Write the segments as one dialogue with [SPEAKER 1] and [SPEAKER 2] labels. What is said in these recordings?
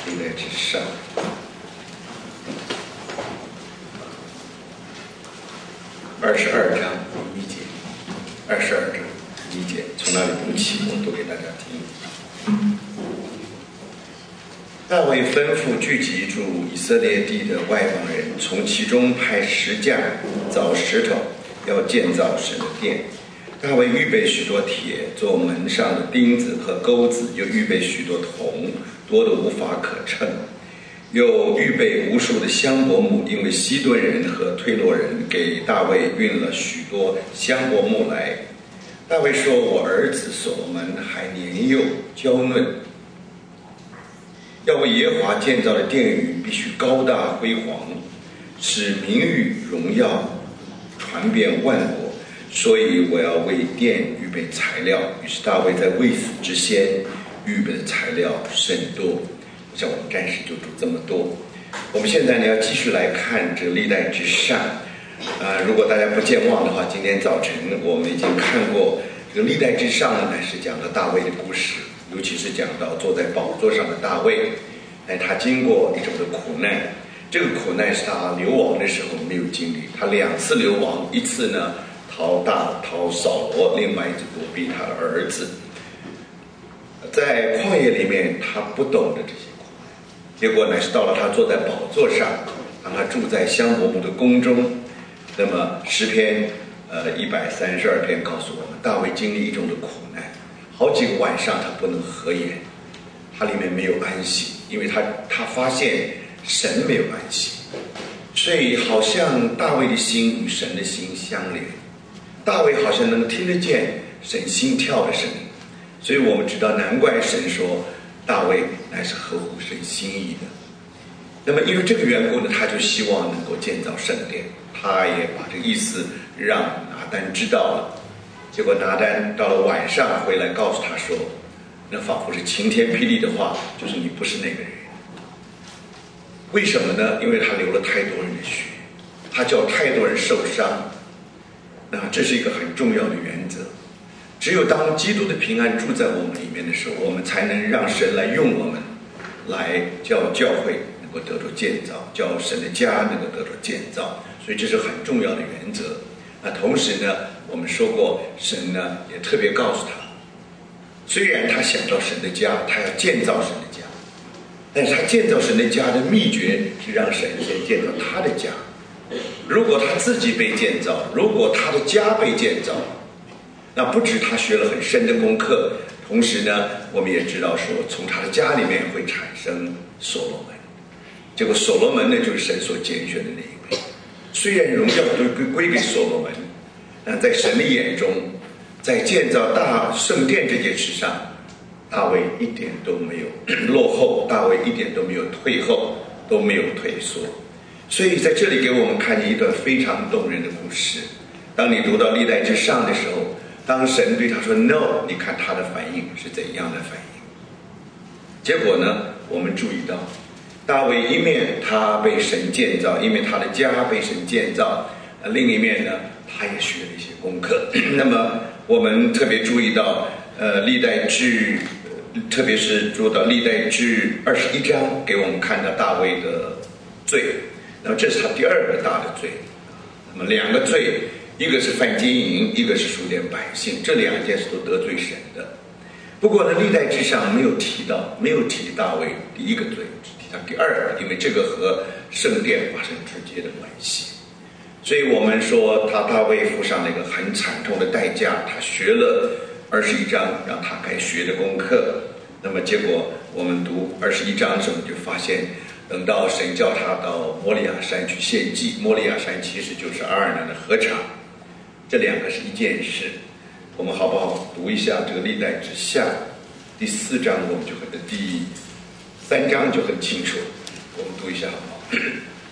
[SPEAKER 1] 历代之上22章1节，22章1节，从那里读起，我读给大家听。大卫吩咐聚集住以色列地的外邦人，从其中派10匠凿石头，要建造神的殿。大卫预备许多铁做门上的钉子和钩子，又预备许多铜，多得无法可称。又预备无数的香柏木，因为西顿人和推罗人给大卫运了许多香柏木来。大卫说：“我儿子所罗门还年幼娇嫩，要为耶和华建造的殿宇必须高大辉煌，使名誉荣耀传遍万国，所以我要为殿预备材料。”于是大卫在未死之先预备的材料甚多。像我们暂时就读这么多。我们现在呢要继续来看这个历代之上。如果大家不健忘的话，今天早晨我们已经看过这个历代之上呢，是讲到大卫的故事，尤其是讲到坐在宝座上的大卫。他经过一种的苦难，这个苦难是他流亡的时候没有经历。他2次流亡，一次呢逃扫罗，另外一次躲避他的儿子。在旷野里面，他不懂得这些苦难，结果呢是到了他坐在宝座上，让他住在香柏木的宫中。那么诗篇132篇告诉我们，大卫经历一种的苦难，好几个晚上他不能合眼，他里面没有安息，因为他发现神没有安息，所以好像大卫的心与神的心相连，大卫好像能听得见神心跳的声音。所以我们知道，难怪神说大卫乃是合乎神心意的。那么因为这个缘故呢，他就希望能够建造圣殿，他也把这个意思让拿单知道了。结果拿单到了晚上回来告诉他说，那仿佛是晴天霹雳的话，就是你不是那个人。为什么呢？因为他流了太多人的血，他叫太多人受伤。那这是一个很重要的原则。只有当基督的平安住在我们里面的时候，我们才能让神来用我们，来叫教会能够得着建造，叫神的家能够得着建造。所以这是很重要的原则。那同时呢，我们说过，神呢也特别告诉他，虽然他想到神的家，他要建造神的家，但是他建造神的家的秘诀是让神先建造他的家。如果他自己被建造，如果他的家被建造，那不止他学了很深的功课，同时呢，我们也知道说，从他的家里面会产生所罗门。结果所罗门呢，就是神所拣选的那一位。虽然荣耀都归给所罗门，但在神的眼中，在建造大圣殿这件事上，大卫一点都没有落后，大卫一点都没有退后，都没有退缩。所以在这里给我们看见一段非常动人的故事。当你读到历代之上的时候，当神对他说 no， 你看他的反应是怎样的反应。结果呢，我们注意到大卫一面他被神建造，一面他的家被神建造，另一面呢他也学了一些功课。那么我们特别注意到历代志，特别是读到历代志21章，给我们看到大卫的罪。那么这是他第二个大的罪。那么2个罪，一个是犯奸淫，一个是数点百姓，这2件事都得罪神的。不过呢，历代志上没有提大卫第一个罪，只提到第二个，因为这个和圣殿发生直接的关系。所以我们说大卫付上了一个很惨痛的代价，他学了21章让他该学的功课。那么结果我们读21章的时候就发现，等到神叫他到摩利亚山去献祭，摩利亚山其实就是阿尔南的禾场，这2个是一件事。我们好不好读一下这个历代之下第4章，我们就第3章就很清楚，我们读一下好不好？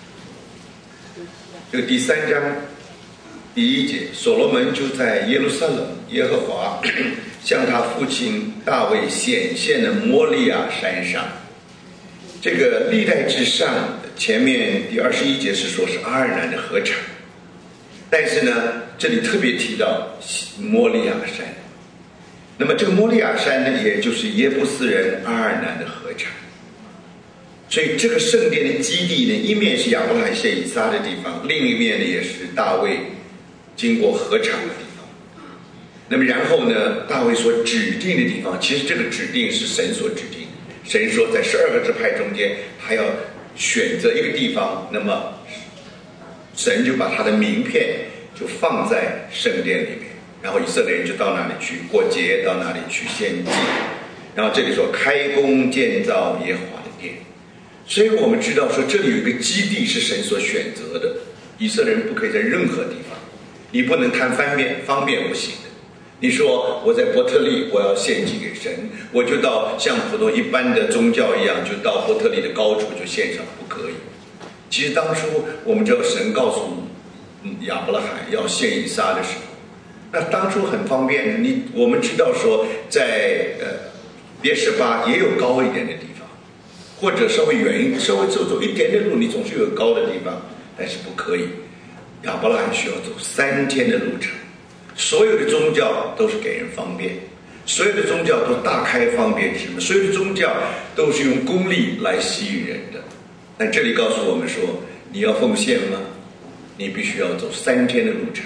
[SPEAKER 1] 这个第3章第1节，所罗门就在耶路撒冷耶和华向他父亲大卫显现的摩利亚山上。这个历代之上前面第21节是说是阿尔南的禾场，但是呢这里特别提到摩利亚山。那么这个摩利亚山呢，也就是耶布斯人阿尔南的禾场。 所以这个圣殿的基地呢，一面是亚伯拉罕献以撒的地方，另一面呢也是大卫经过禾场的地方。那么然后呢，大卫所指定的地方，其实这个指定是神所指定。神说在12个支派中间，他要选择一个地方，那么神就把他的名片就放在圣殿里面，然后以色列人就到那里去过节，到那里去献祭。然后这里说开工建造耶和华的殿，所以我们知道说这里有一个基地是神所选择的，以色列人不可以在任何地方，你不能贪方便不行的。你说我在伯特利我要献祭给神，我就到像普通一般的宗教一样，就到伯特利的高处就献上，不可以。其实当初我们知道神告诉亚伯拉罕要献以撒的时候，那当初很方便。我们知道说在别是巴也有高一点的地方，或者稍微远稍微走一点点路，你总是有高的地方，但是不可以。亚伯拉罕需要走3天的路程。所有的宗教都是给人方便，所有的宗教都大开方便之门，所有的宗教都是用功利来吸引人的。但这里告诉我们说，你要奉献吗？你必须要走3天的路程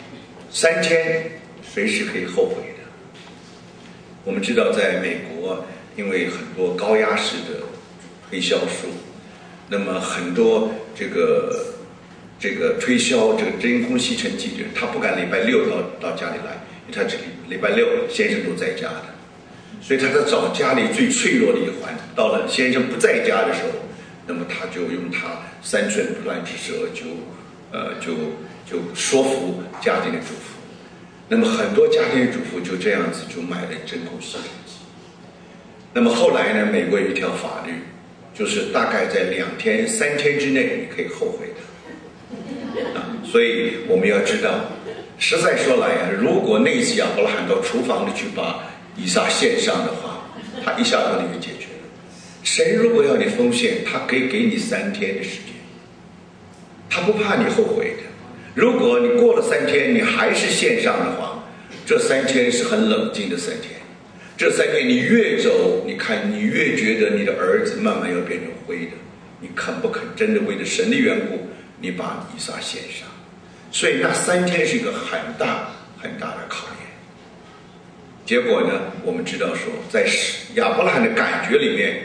[SPEAKER 1] ，3天随时可以后悔的。我们知道在美国，因为很多高压式的推销术，那么很多这个推销这个真空吸尘器的人，他不敢礼拜6到家里来，因为他这里礼拜6先生都在家的，所以他在找家里最脆弱的一环。到了先生不在家的时候，那么他就用他3寸不烂之舌就说服家庭的主妇。那么很多家庭的主妇就这样子就买了真空吸尘器。那么后来呢，美国有一条法律，就是大概在2天3天之内你可以后悔的。所以我们要知道，实在说来啊，如果那次亚伯拉罕到厨房里去把以撒献上的话，他一下子就解决了。神如果要你奉献，他可以给你3天的时间，他不怕你后悔的。如果你过了3天你还是献上的话，这3天是很冷静的3天。这3天你越走，你看你越觉得你的儿子慢慢要变成灰的，你肯不肯真的为了神的缘故，你把以撒献上？所以那3天是一个很大很大的考验。结果呢，我们知道说，在亚伯拉罕的感觉里面，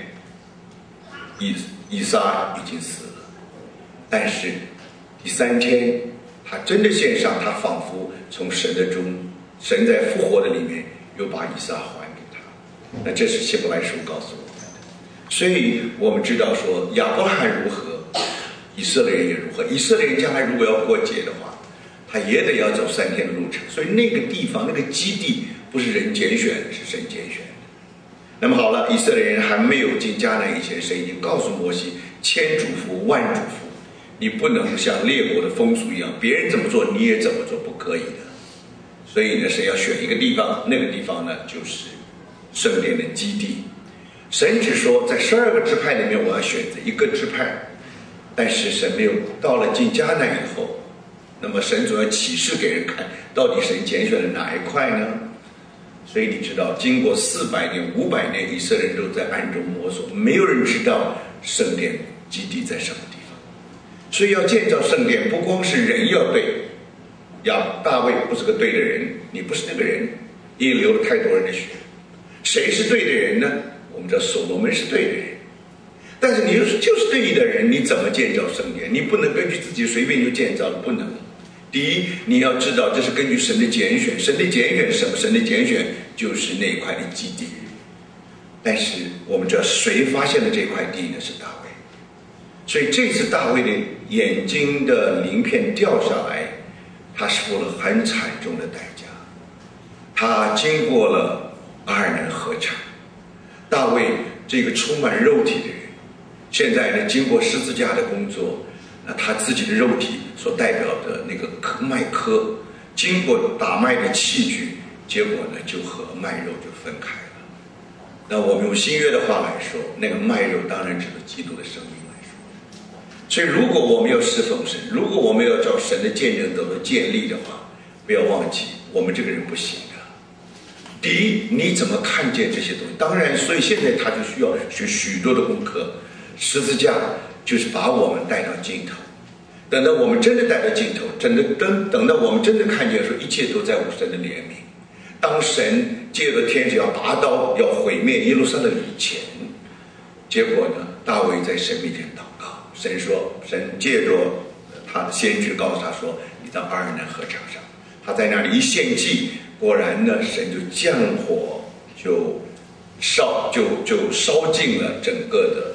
[SPEAKER 1] 以撒已经死了，但是第3天他真的献上，他仿佛从神在复活的里面又把以撒还给他。那这是希伯来书告诉我们的。所以我们知道说，亚伯拉罕如何，以色列人也如何。以色列人将来如果要过节的话，他也得要走3天的路程。所以那个地方那个基地不是人拣选的，是神拣选的。那么好了，以色列人还没有进迦南以前，神已经告诉摩西，千嘱咐万嘱咐，你不能像列国的风俗一样，别人怎么做你也怎么做，不可以的。所以呢，神要选一个地方，那个地方呢就是圣殿的基地。神只说在12个支派里面我要选择一个支派，但是神没有到了进迦南以后，那么神总要启示给人看，到底神拣选了哪一块呢？所以你知道，经过400年500年，以色列人都在暗中摸索，没有人知道圣殿基地在什么地方。所以要建造圣殿，不光是人要对，大卫不是个对的人，你不是那个人，你也流了太多人的血。谁是对的人呢？我们知道所罗门是对的人，但是你就是对的人，你怎么建造圣殿？你不能根据自己随便就建造了，不能。第一，你要知道这是根据神的拣选。神的拣选是什么？神的拣选就是那一块的基地。但是我们知道谁发现了这块地呢？是大卫。所以这次大卫的眼睛的鳞片掉下来，他是付了很惨重的代价。他经过了阿尔南河场。大卫这个充满肉体的人，现在呢经过十字架的工作，那他自己的肉体所代表的那个脉科，经过打脉的器具，结果呢就和脉肉就分开了。那我们用新约的话来说，那个脉肉当然指的基督的生命来说。所以如果我们要侍奉神，如果我们要照神的见证得到建立的话，不要忘记我们这个人不行的。第一，你怎么看见这些东西？当然，所以现在他就需要学许多的功课。 十字架就是把我们带到尽头。等到我们真的带到尽头，等到我们真的看见说一切都在神的怜悯，当神借着天使要拔刀要毁灭耶路撒冷以前，结果呢，大卫在神面前祷告，神借着他的先知告诉他说，你到阿尔南河场上，他在那里一献祭，果然呢，神就降火，就烧尽了整个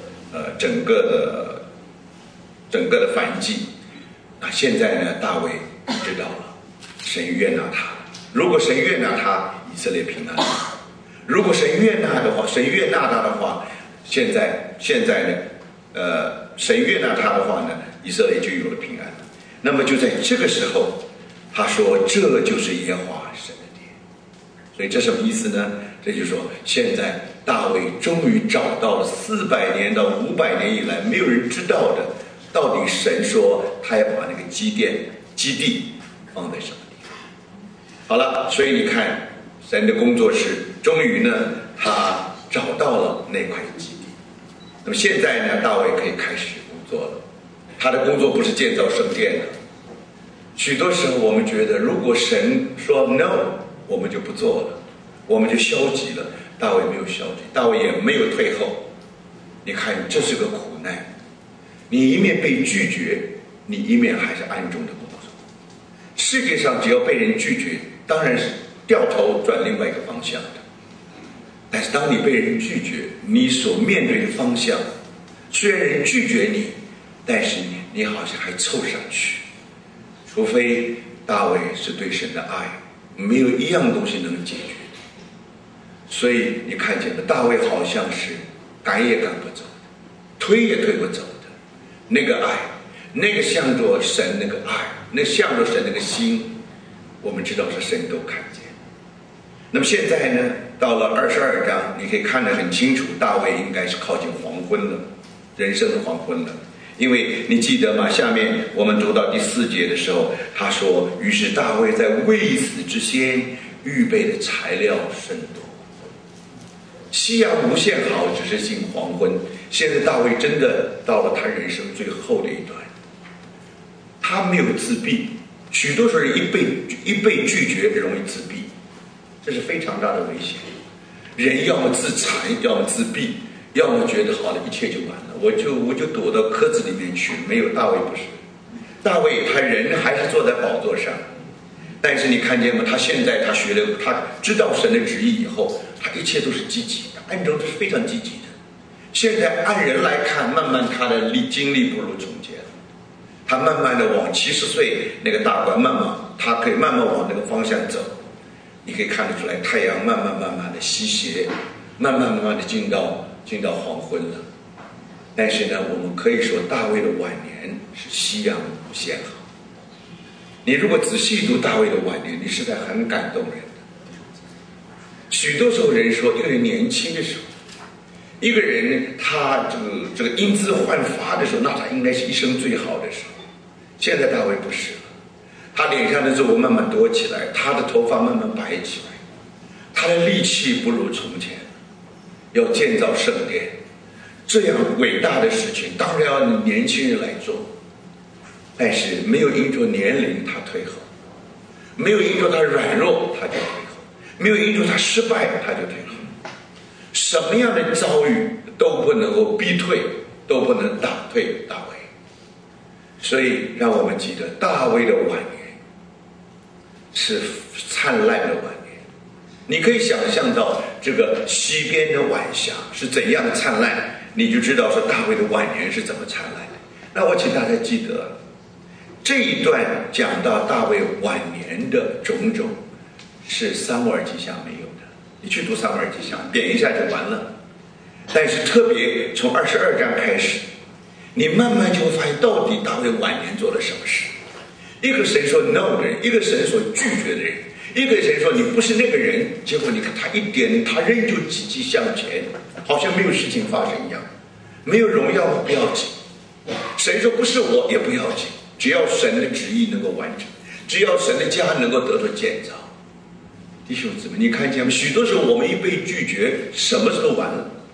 [SPEAKER 1] 的燔祭。那现在呢，大卫知道了，神悦纳他。如果神悦纳他，以色列平安了；如果神悦纳他的话，现在呢，神悦纳他的话呢，以色列就有了平安了。那么就在这个时候，他说这就是耶和华神的殿。所以这什么意思呢？这就是说，现在大卫终于找到了400年到500年以来没有人知道的，到底神说他要把那个基地放在什么地方。好了，所以你看神的工作室终于呢，他找到了那块基地。那么现在呢，大卫可以开始工作了。他的工作不是建造圣殿的。许多时候我们觉得，如果神说 no， 我们就不做了，我们就消极了。大卫没有消极，大卫也没有退后。你看，这是个苦难。你一面被拒绝，你一面还是暗中的工作。世界上只要被人拒绝，当然是掉头转另外一个方向的。但是当你被人拒绝，你所面对的方向，虽然人拒绝你，但是你好像还凑上去。除非大卫是对神的爱，没有一样东西能解决。所以你看见了，大卫好像是赶也赶不走，推也推不走的那个爱，那个向着神那个爱，那向着神那个心，我们知道是神都看见。那么现在呢，到了22章，你可以看得很清楚，大卫应该是靠近黄昏了，人生的黄昏了。因为你记得吗？下面我们读到第4节的时候，他说：“于是大卫在未死之先预备的材料甚多。夕阳无限好，只是近黄昏。”现在大卫真的到了他人生最后的一段，他没有自闭。许多时候一被拒绝，容易自闭，这是非常大的危险。人要么自残，要么自闭，要么觉得好了，一切就完了，我就躲到壳子里面去。没有，大卫不是。大卫他人还是坐在宝座上，但是你看见吗？他现在他知道神的旨意以后，他一切都是积极的，按照都是非常积极的。现在按人来看，慢慢他的精力不如从前了。他慢慢的往70岁那个大关，他可以慢慢往那个方向走。你可以看得出来，太阳慢慢的西斜，慢慢的进到黄昏了。但是呢，我们可以说大卫的晚年是夕阳无限好。你如果仔细读大卫的晚年，你实在很感动人的。许多时候人说，一个人年轻的时候，一个人他这个英姿焕发的时候，那他应该是一生最好的时候。现在大卫不是了，他脸上的皱慢慢多起来，他的头发慢慢白起来，他的力气不如从前。要建造圣殿，这样伟大的事情当然要年轻人来做，但是没有因着年龄他退后，没有因着他软弱他就退后，没有因着他失败他就退后。什么样的遭遇都不能够逼退，都不能打退大卫。所以让我们记得，大卫的晚年是灿烂的晚年。你可以想象到这个西边的晚霞是怎样灿烂，你就知道说大卫的晚年是怎么灿烂的。那我请大家记得，这一段讲到大卫晚年的种种，是撒母耳记下没有的。你去读撒母耳记下，点一下就完了。但是特别从22章开始，你慢慢就会发现，到底大卫晚年做了什么事。一个神说 no 的人，一个神所拒绝的人，一个神说你不是那个人，结果你看他仍旧积极向前，好像没有事情发生一样。没有荣耀不要紧，神说不是我也不要紧，只要神的旨意能够完成，只要神的家能够得到建造。弟兄姊妹，你看见吗？许多时候我们一被拒绝，什么时候完了？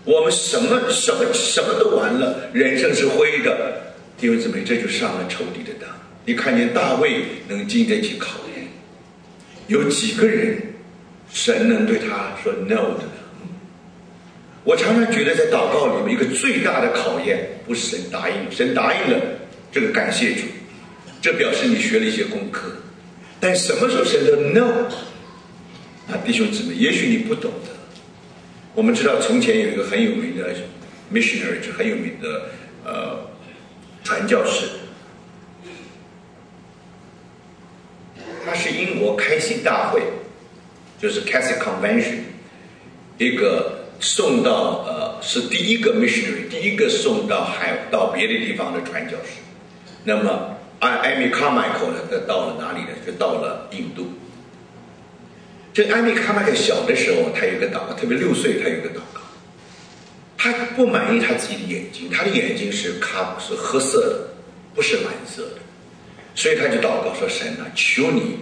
[SPEAKER 1] 我们什么都完了，人生是灰的，弟兄姊妹，这就上了仇敌的当。你看见大卫能经得起考验，有几个人神能对他说 no 的呢？我常常觉得在祷告里面一个最大的考验不是神答应，神答应了，这个感谢主，这表示你学了一些功课。但什么时候神说 no？ 弟兄姊妹，也许你不懂得。我们知道从前有一个很有名的 missionary， 很有名的传教士，他是英国开西大会，就是 Catholic Convention， 一个送到是第一个 missionary， 第一个送到到别的地方的传教士。那么艾米卡迈克呢，到了哪里呢？就到了印度。这艾米卡迈克小的时候，他有一个祷告，特别6岁，他有一个祷告。他不满意他自己的眼睛，他的眼睛是褐色的，不是蓝色的，所以他就祷告说：“神啊，求你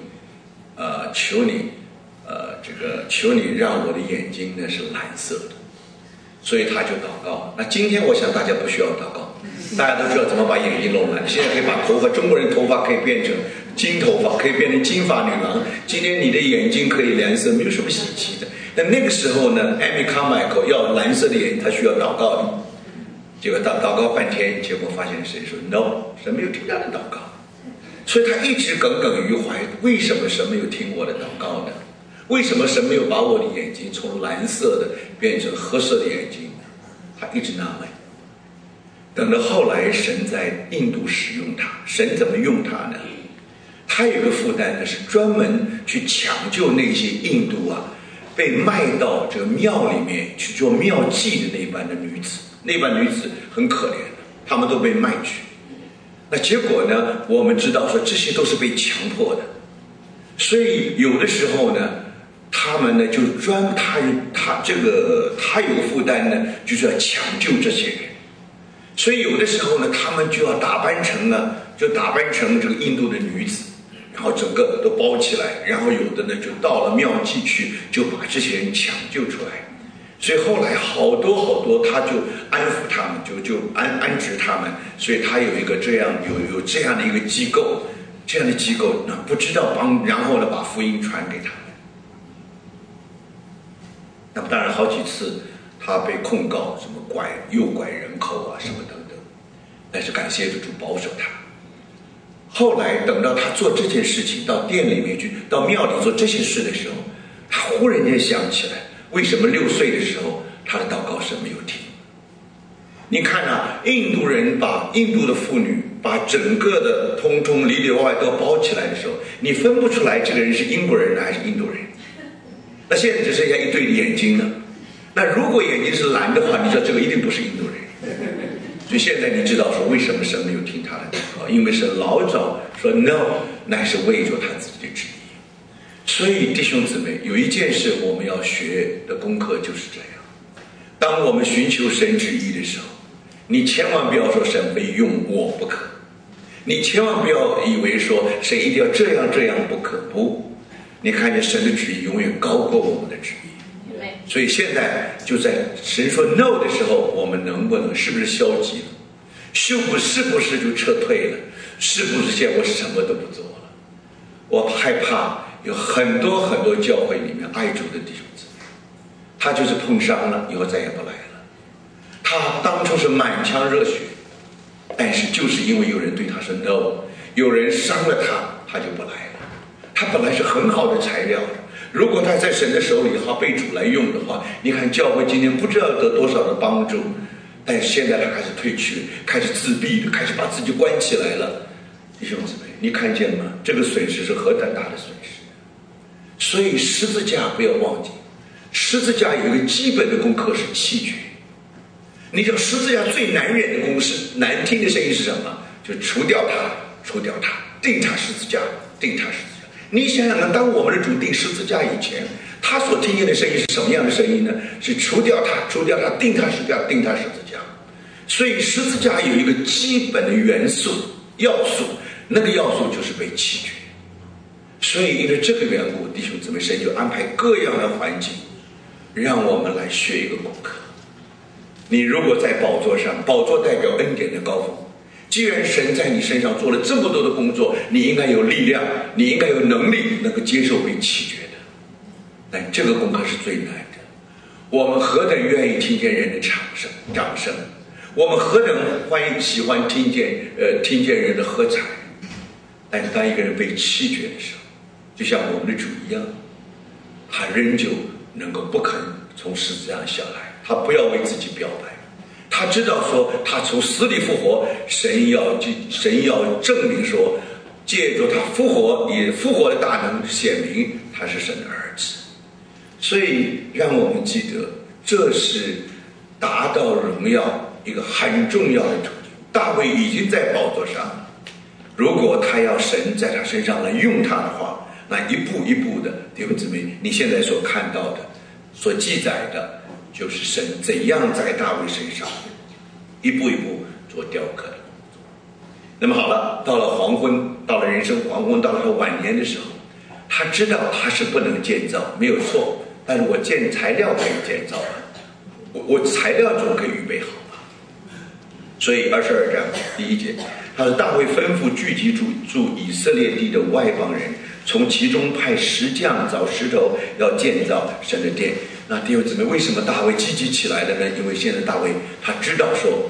[SPEAKER 1] 让我的眼睛呢是蓝色的。”所以他就祷告。那今天我想大家不需要祷告，大家都知道怎么把眼睛弄蓝。现在可以把头发，中国人头发可以变成金头发，可以变成金发女郎。今天你的眼睛可以蓝色，没有什么稀奇的。但那个时候呢，艾米卡迈克要蓝色的眼睛，他需要祷告的。结果祷告半天，结果发现神说 no， 神没有听他的祷告。所以他一直耿耿于怀，为什么神没有听我的祷告呢？为什么神没有把我的眼睛从蓝色的变成褐色的眼睛呢？他一直纳闷。等到后来神在印度使用他，神怎么用他呢？他有一个负担呢，是专门去抢救那些印度被卖到这个庙里面去做庙妓的那班的女子。那班女子很可怜，她们都被卖去。那结果呢，我们知道说这些都是被强迫的。所以有的时候呢，他们呢就他有个负担呢，就是要抢救这些人。所以有的时候呢，他们就要打扮成这个印度的女子，然后整个都包起来，然后有的呢就到了庙妓去，就把这些人抢救出来。所以后来好多他就安抚他们，就安置他们。所以他有一个这样有这样的一个机构，这样的机构呢不知道然后呢把福音传给他们。那么当然好几次他被控告什么诱拐人口什么等等，但是感谢主保守他。后来等到他做这件事情，到店里面去，到庙里做这些事的时候，他忽然间想起来，为什么6岁的时候他的祷告神没有听？你看印度人把印度的妇女把整个的通里里外外都包起来的时候，你分不出来这个人是英国人还是印度人。那现在只剩下一对眼睛了。那如果眼睛是蓝的话，你知道这个一定不是印度人。所以现在你知道说为什么神没有听他的祷告，因为神老早说 no， 乃是为着他自己的旨意。所以弟兄姊妹，有一件事我们要学的功课就是这样：当我们寻求神旨意的时候，你千万不要说神非用我不可，你千万不要以为说神一定要这样不可。不，你看见神的旨意永远高过我们的旨意。所以现在就在神说 no 的时候，我们是不是消极了？是不是就撤退了？是不是现在我什么都不做了？我害怕有很多教会里面爱主的弟兄姊妹，他就是碰伤了以后再也不来了。他当初是满腔热血，但是就是因为有人对他说 no， 有人伤了他就不来了。他本来是很好的材料，如果他在神的手里被主来用的话，你看教会今天不知道得多少的帮助，但是现在他开始退去，开始自闭，开始把自己关起来了。弟兄姊妹，你看见吗？这个损失是何等大的损失！所以十字架不要忘记，十字架有一个基本的功课是弃绝。你知道十字架最难忍的难听的声音是什么？就除掉它，钉他十字架。你想想看，当我们的主钉十字架以前，他所听见的声音是什么样的声音呢？是除掉它，钉他十字架。所以十字架有一个基本的要素，那个要素就是被弃绝。所以因为这个缘故，弟兄姊妹，神就安排各样的环境，让我们来学一个功课。 你如果在宝座上，宝座代表恩典的高峰。既然神在你身上做了这么多的工作，你应该有力量，你应该有能力能够接受被弃绝的。但这个功课是最难的。我们何等愿意听见人的掌声，我们何等喜欢听见人的喝彩。但是当一个人被弃绝的时候，就像我们的主一样，他仍旧能够不肯从十字架上下来，他不要为自己表白，他知道说他从死里复活，神要证明说，借助他复活的大能显明他是神的儿子。所以让我们记得，这是达到荣耀一个很重要的途径。大卫已经在宝座上，如果他要神在他身上来用他的话，那一步一步的，弟兄姊妹，你现在所看到的所记载的就是神怎样在大卫身上一步一步做雕刻的工作。那么好了，到了黄昏，到了人生黄昏，到了他晚年的时候，他知道他是不能建造，没有错，但是我材料可以建造，我材料总可以预备好吧。所以22章第1节，他说大卫吩咐聚集住以色列地的外邦人，从其中派石匠找石头，要建造神的殿。那弟兄姊妹，为什么大卫积极起来了呢？因为现在大卫他知道说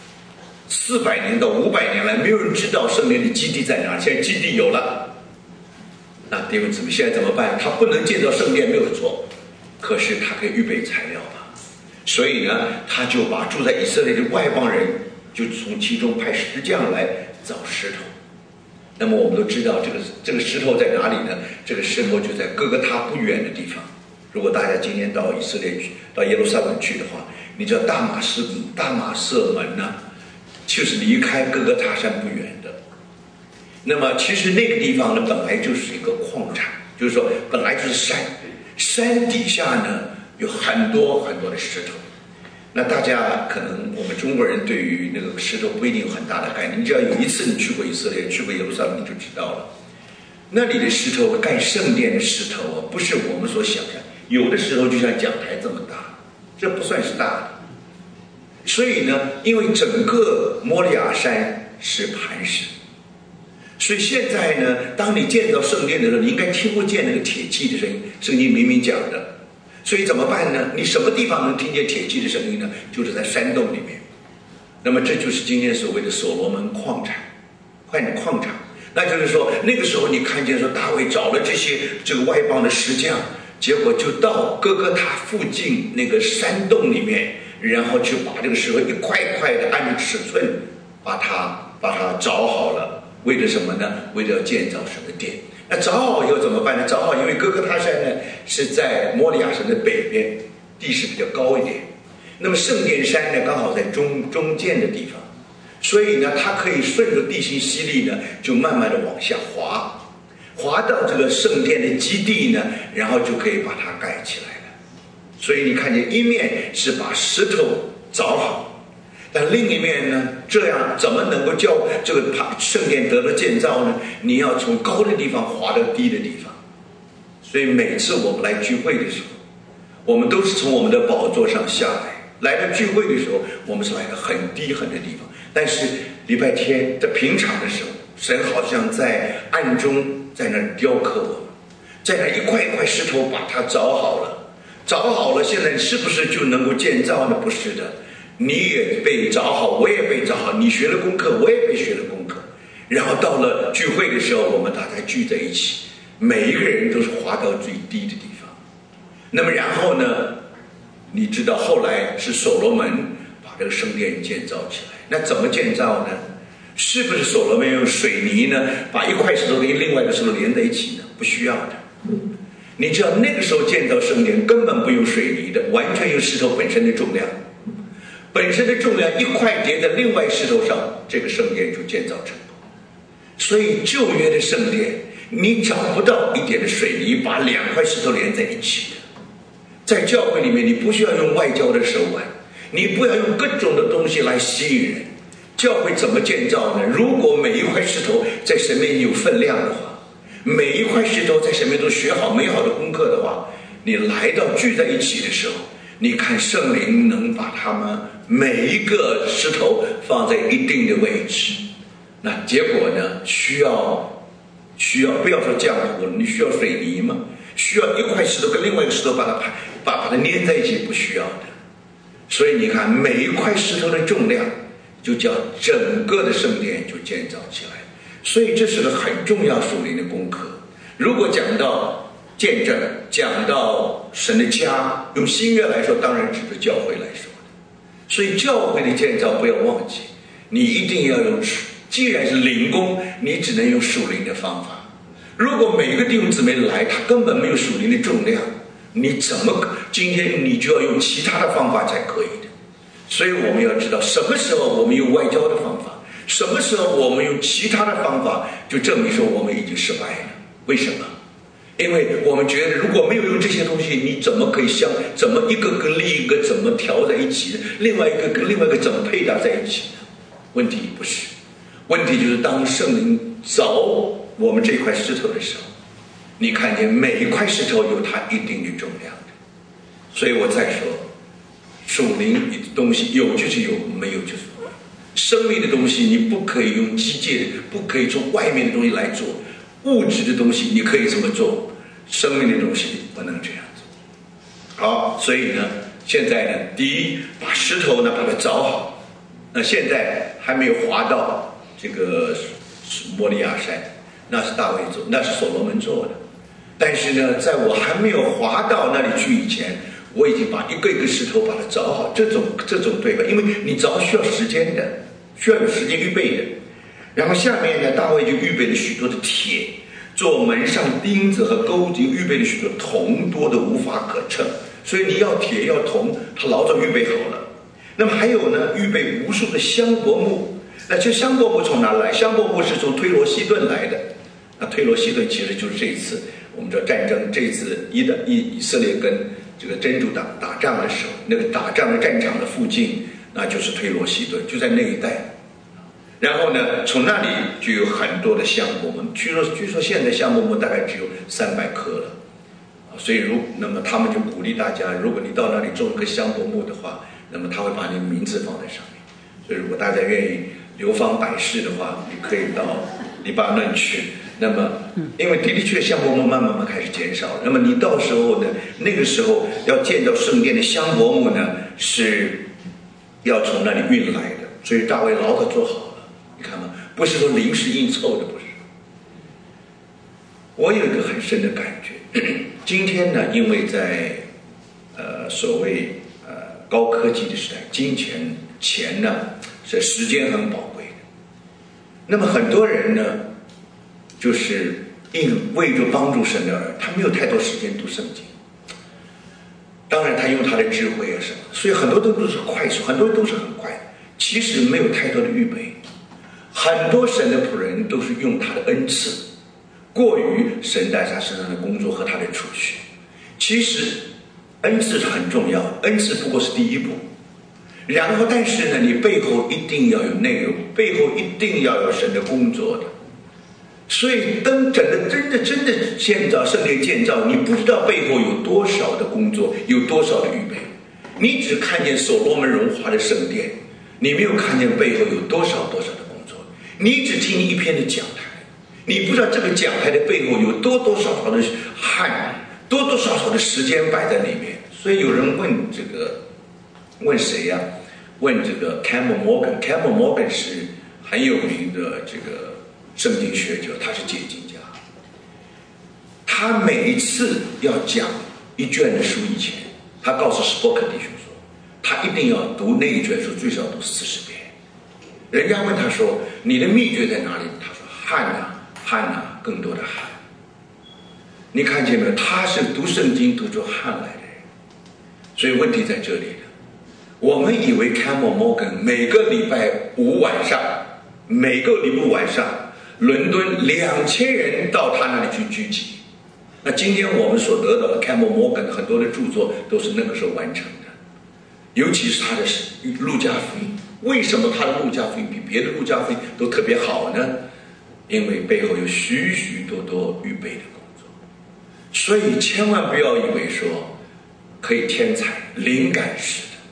[SPEAKER 1] ，400年到500年来，没有人知道圣殿的基地在哪，现在基地有了。那弟兄姊妹，现在怎么办？他不能建造圣殿没有错，可是他可以预备材料吧。所以呢，他就把住在以色列的外邦人，就从其中派石匠来找石头。那么我们都知道这个石头在哪里呢？这个石头就在哥哥他不远的地方。如果大家今天到以色列去，到耶路撒冷去的话，你知道大马色门呢，就是离开哥哥他山不远的。那么其实那个地方呢，本来就是一个矿产，就是说本来就是山底下呢有很多很多的石头。那大家可能我们中国人对于那个石头不一定有很大的概念，你只要有一次你去过以色列，去过耶路撒冷，你就知道了。那里的石头，盖圣殿的石头啊，不是我们所想象，有的石头就像讲台这么大，这不算是大的。所以呢，因为整个摩利亚山是磐石，所以现在呢，当你建造圣殿的时候，你应该听不见那个铁器的声音，圣经明明讲的。所以怎么办呢？你什么地方能听见铁器的声音呢？就是在山洞里面。那么这就是今天所谓的所罗门矿场。那就是说，那个时候你看见说大卫找了这个外邦的石匠，结果就到哥哥他附近那个山洞里面，然后去把这个石头一块一块的按照尺寸把它凿好了。为了什么呢？为了要建造神的殿。那凿好以后怎么办呢？凿好，因为哥哥他山呢是在摩利亚山的北边，地势比较高一点。那么圣殿山呢刚好在中间的地方，所以呢它可以顺着地形犀利呢，就慢慢的往下滑到这个圣殿的基地呢，然后就可以把它盖起来了。所以你看见一面是把石头凿好，但另一面呢，这样怎么能够叫这个圣殿得到建造呢？你要从高的地方滑到低的地方。所以每次我们来聚会的时候，我们都是从我们的宝座上下来到聚会的时候，我们是来到很低的地方。但是礼拜天在平常的时候，神好像在暗中在那雕刻我们，在那一块一块石头把它凿好了，现在是不是就能够建造呢？不是的。你也被凿好，我也被凿好，你学了功课，我也被学了功课。然后到了聚会的时候，我们大家聚在一起，每一个人都是滑到最低的地方。那么然后呢，你知道后来是所罗门把这个圣殿建造起来。那怎么建造呢？是不是所罗门用水泥呢，把一块石头跟另外一个石头连在一起呢？不需要的。你知道那个时候建造圣殿根本不用水泥的，完全用石头本身的重量。本身的重量一块叠在另外石头上，这个圣殿就建造成功。所以旧约的圣殿，你找不到一点的水泥把两块石头连在一起的。在教会里面，你不需要用外交的手腕，你不要用各种的东西来吸引人。教会怎么建造呢？如果每一块石头在神面前有分量的话，每一块石头在神面前都学好美好的功课的话，你来到聚在一起的时候，你看圣灵能把他们每一个石头放在一定的位置，那结果呢，需要不要说浆糊，你需要水泥吗？需要一块石头跟另外一个石头把它粘在一起，不需要的。所以你看，每一块石头的重量，就叫整个的圣殿就建造起来。所以这是个很重要属灵的功课。如果讲到见证，讲到神的家，用新约来说，当然指着教会来说的。所以教会的建造不要忘记，你一定要用，既然是灵工，你只能用属灵的方法。如果每个弟兄姊妹来，他根本没有属灵的重量，你怎么今天你就要用其他的方法才可以的。所以我们要知道，什么时候我们用外交的方法，什么时候我们用其他的方法，就证明说我们已经失败了。为什么？因为我们觉得如果没有用这些东西，你怎么可以怎么一个跟另一个怎么调在一起，另外一个跟另外一个怎么配搭在一起呢？问题不是，问题就是当圣灵凿我们这块石头的时候，你看见每一块石头有它一定的重量的。所以我再说，属灵的东西有就是有，没有就是没有。生命的东西你不可以用机械的，不可以从外面的东西来做。物质的东西你可以这么做，生命的东西不能这样做。好，所以呢，现在呢，第一，把石头呢把它凿好。那现在还没有滑到这个摩利亚山，那是大卫做，那是所罗门做的。但是呢，在我还没有滑到那里去以前，我已经把一个一个石头把它凿好。这种对吧？因为你凿需要时间的，需要有时间预备的。然后下面呢，大卫就预备了许多的铁，做门上钉子和钩子，预备了许多铜，多的无法可称。所以你要铁要铜，他老早预备好了。那么还有呢，预备无数的香柏木。那这香柏木从哪来？香柏木是从推罗西顿来的。那推罗西顿其实就是这一次我们知道战争，这次以色列跟这个真主党打仗的时候，那个打仗的战场的附近，那就是推罗西顿，就在那一带。然后呢，从那里就有很多的香柏木，据说现在香柏木大概只有300棵了，所以那么他们就鼓励大家，如果你到那里种一棵香柏木的话，那么他会把你的名字放在上面。所以如果大家愿意流芳百世的话，你可以到黎巴嫩去。那么因为的确香柏木慢慢开始减少，那么你到时候呢，那个时候要建造圣殿的香柏木呢，是要从那里运来的，所以大卫老早做好了。你看吗？不是说临时硬凑的，不是。我有一个很深的感觉，今天呢，因为在所谓高科技的时代，金钱呢是时间很宝贵的。那么很多人呢，就是为着帮助神的儿，他没有太多时间读圣经。当然他用他的智慧啊什么，所以很多都是快速，很多都是很快，其实没有太多的预备。很多神的仆人都是用他的恩赐，过于神在他身上的工作和他的储蓄。其实恩赐是很重要，恩赐不过是第一步。然后但是呢，你背后一定要有内容，背后一定要有神的工作的。所以真的建造圣殿建造，你不知道背后有多少的工作，有多少的预备。你只看见所罗门荣华的圣殿，你没有看见背后有多少的工作。你只听一篇的讲台，你不知道这个讲台的背后有多少的汗，多少的时间摆在里面。所以有人问谁呀？问这个 Campbell Morgan。Campbell Morgan 是很有名的这个圣经学者，他是解经家。他每一次要讲一卷的书以前，他告诉史波克弟兄说，他一定要读那一卷书最少读40遍。人家问他说，你的秘诀在哪里？他说汗啊，更多的汗。你看见没有？他是读圣经读出汗来的人。所以问题在这里了。我们以为 Campbell Morgan 每个礼拜五晚上，伦敦2000人到他那里去聚集。那今天我们所得到的 Campbell Morgan 很多的著作都是那个时候完成的，尤其是他的路加福音。为什么他的路加福音比别的路加福音都特别好呢？因为背后有许许多多预备的工作。所以千万不要以为说可以天才灵感式的，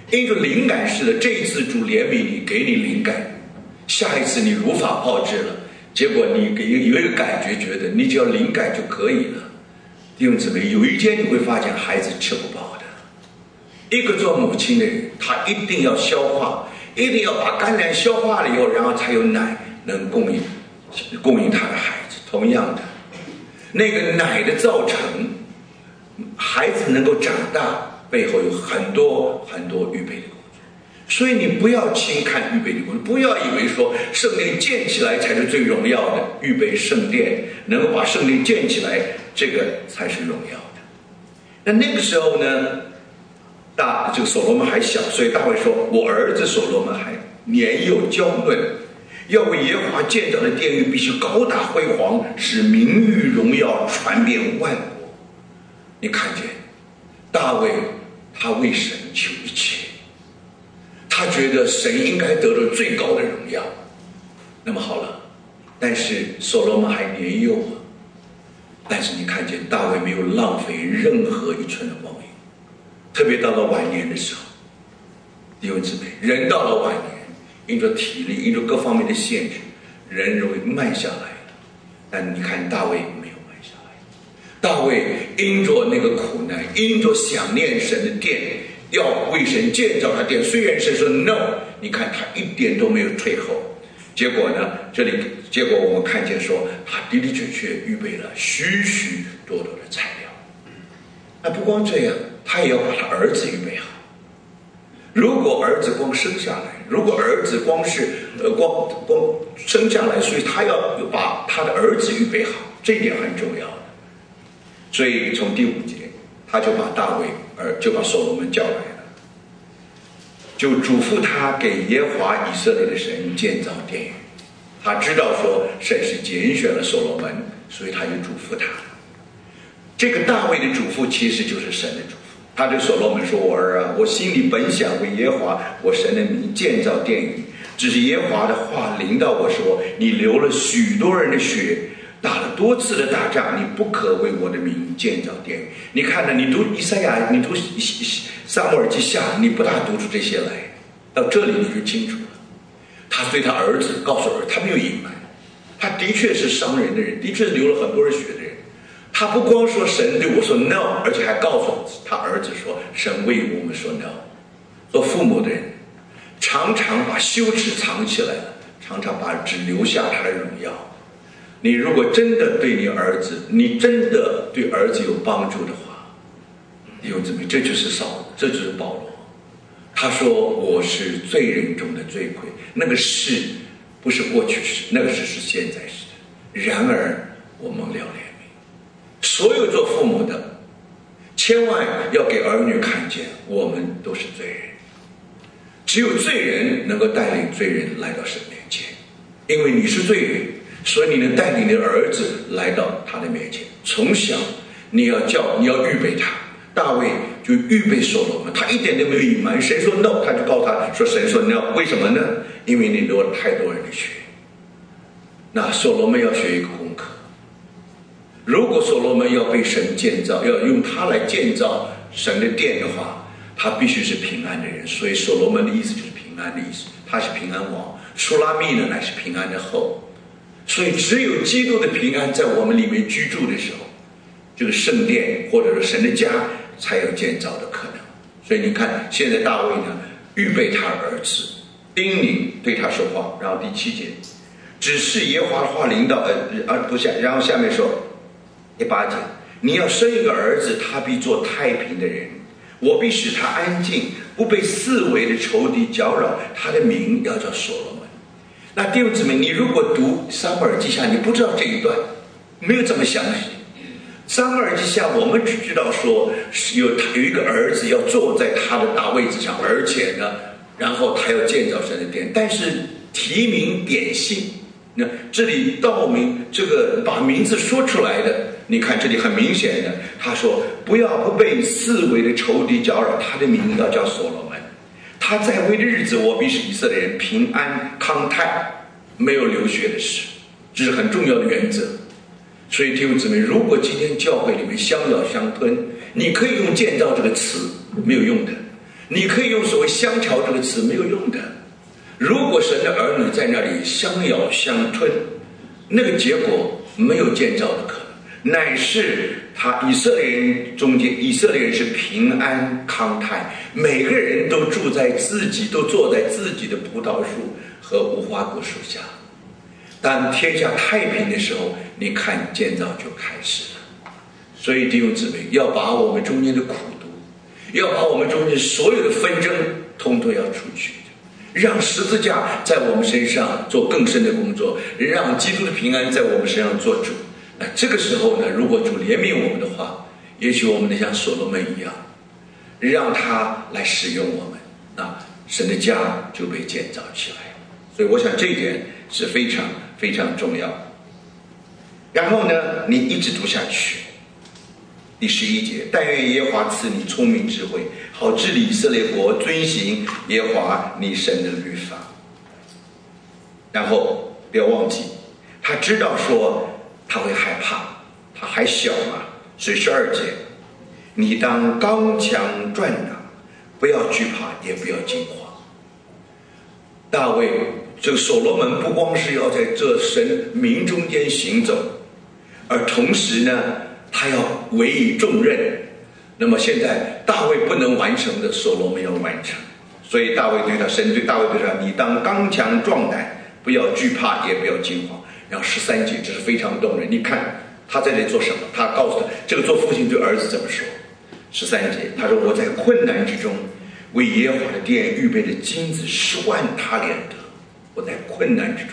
[SPEAKER 1] 因着灵感式的，这一次主怜悯你，给你灵感，下一次你如法炮制了，结果你有一个感觉，觉得你只要灵感就可以了。弟兄姊妹，有一天你会发现孩子吃不饱的。一个做母亲的人，他一定要消化，一定要把甘蓝消化了以后，然后才有奶能供应他的孩子。同样的，那个奶的造成，孩子能够长大，背后有很多很多预备的工作。所以你不要轻看预备的工作，不要以为说圣殿建起来才是最荣耀的，预备圣殿能够把圣殿建起来，这个才是荣耀的。那个时候呢，这个所罗门还小，所以大卫说：“我儿子所罗门还年幼娇嫩，要为耶和华建造的殿宇必须高大辉煌，使名誉荣耀传遍万国。”你看见大卫，他为神求一切，他觉得神应该得到最高的荣耀。那么好了，但是所罗门还年幼啊，但是你看见大卫没有浪费任何一寸的光阴。特别到了晚年的时候，弟兄姊妹，人到了晚年，因着体力，因着各方面的限制，人容易慢下来了。但你看大卫没有慢下来，大卫因着那个苦难，因着想念神的殿，要为神建造他殿，虽然神说 no， 你看他一点都没有退后。结果呢，结果我们看见说，他的的确确预备了许许多多的材料。那不光这样，他也要把他儿子预备好。如果儿子光生下来，如果儿子光是光生下来，所以他要把他的儿子预备好，这一点很重要的。所以从第5节，他就把就把所罗门叫来了，就嘱咐他给耶和华以色列的神建造殿宇。他知道说神是拣选了所罗门，所以他就嘱咐他。这个大卫的嘱咐其实就是神的嘱咐。他对所罗门说：“我儿啊，我心里本想为耶和华我神的名建造殿宇，只是耶和华的话临到我说，你流了许多人的血，打了多次的打仗，你不可为我的名建造殿宇。”你看呢？你读以赛亚，你读撒母耳记下，你不大读出这些来，到这里你就清楚了。他对他儿子告诉儿子，他没有隐瞒，他的确是伤人的人，的确是流了很多人血的人。他不光说神对我说 no， 而且还告诉他儿子说神为我们说 no。 做父母的人常常把羞耻藏起来了，常常只留下他的荣耀。你如果真的对你儿子，你真的对儿子有帮助的话，弟兄姊妹，这就是保罗。他说我是罪人中的罪魁，那个是不是过去式，那个是现在式的。然而我蒙了怜悯。所有做父母的千万要给儿女看见，我们都是罪人，只有罪人能够带领罪人来到神面前。因为你是罪人，所以你能带领你的儿子来到他的面前。从小你要预备他。大卫就预备所罗门，他一点都没有隐瞒。神说 no， 他就告诉他说神说 no， 为什么呢？因为你流了太多人的血。那所罗门要学一个功课，如果所罗门要被神建造，要用他来建造神的殿的话，他必须是平安的人。所以所罗门的意思就是平安的意思，他是平安王。苏拉密呢乃是平安的后。所以只有基督的平安在我们里面居住的时候，这个圣殿或者是神的家才有建造的可能。所以你看现在大卫呢预备他儿子，叮咛对他说话。然后第7节，只是耶和华的话临到然后下面说第8节，你要生一个儿子，他必做太平的人，我必使他安静，不被四围的仇敌搅扰，他的名要叫所罗门。那弟兄姊妹，你如果读撒母耳记下，你不知道这一段，没有这么详细。撒母耳记下我们只知道说有一个儿子要坐在他的大位置上，而且呢然后他要建造神的殿，但是提名点姓，那这里道明这个把名字说出来的，你看这里很明显的，他说不被四围的仇敌搅扰，他的名要叫所罗门。他在位的日子，我必使以色列人平安康泰，没有流血的事，这是很重要的原则。所以弟兄姊妹，如果今天教会里面相咬相吞，你可以用建造这个词，没有用的。 你可以用所谓相调这个词，没有用的。如果神的儿女在那里相咬相吞，那个结果没有建造的可能，乃是以色列人中间，以色列人是平安康泰，每个人都坐在自己的葡萄树和无花果树下。当天下太平的时候，你看建造就开始了。所以弟兄姊妹，要把我们中间的苦毒，要把我们中间所有的纷争通通要出去，让十字架在我们身上做更深的工作，让基督的平安在我们身上做主。那这个时候呢，如果主怜悯我们的话，也许我们能像所罗门一样，让他来使用我们，那神的家就被建造起来。所以我想这一点是非常非常重要。然后呢，你一直读下去，第11节，但愿耶和华赐你聪明智慧，好治理以色列国，遵行耶和华你神的律法。然后不要忘记，他知道说他会害怕，他还小嘛。所以12节，你当刚强壮胆，不要惧怕，也不要惊慌。大卫这个所罗门不光是要在这神民中间行走，而同时呢，他要委以重任。那么现在大卫不能完成的，所罗门要完成。所以神对大卫对他，你当刚强壮胆，不要惧怕，也不要惊慌。然后13节，这是非常动人。你看他在这里做什么？他告诉他，这个做父亲对儿子怎么说？13节，他说：“我在困难之中，为耶和华的殿预备的金子10万他连得。我在困难之中，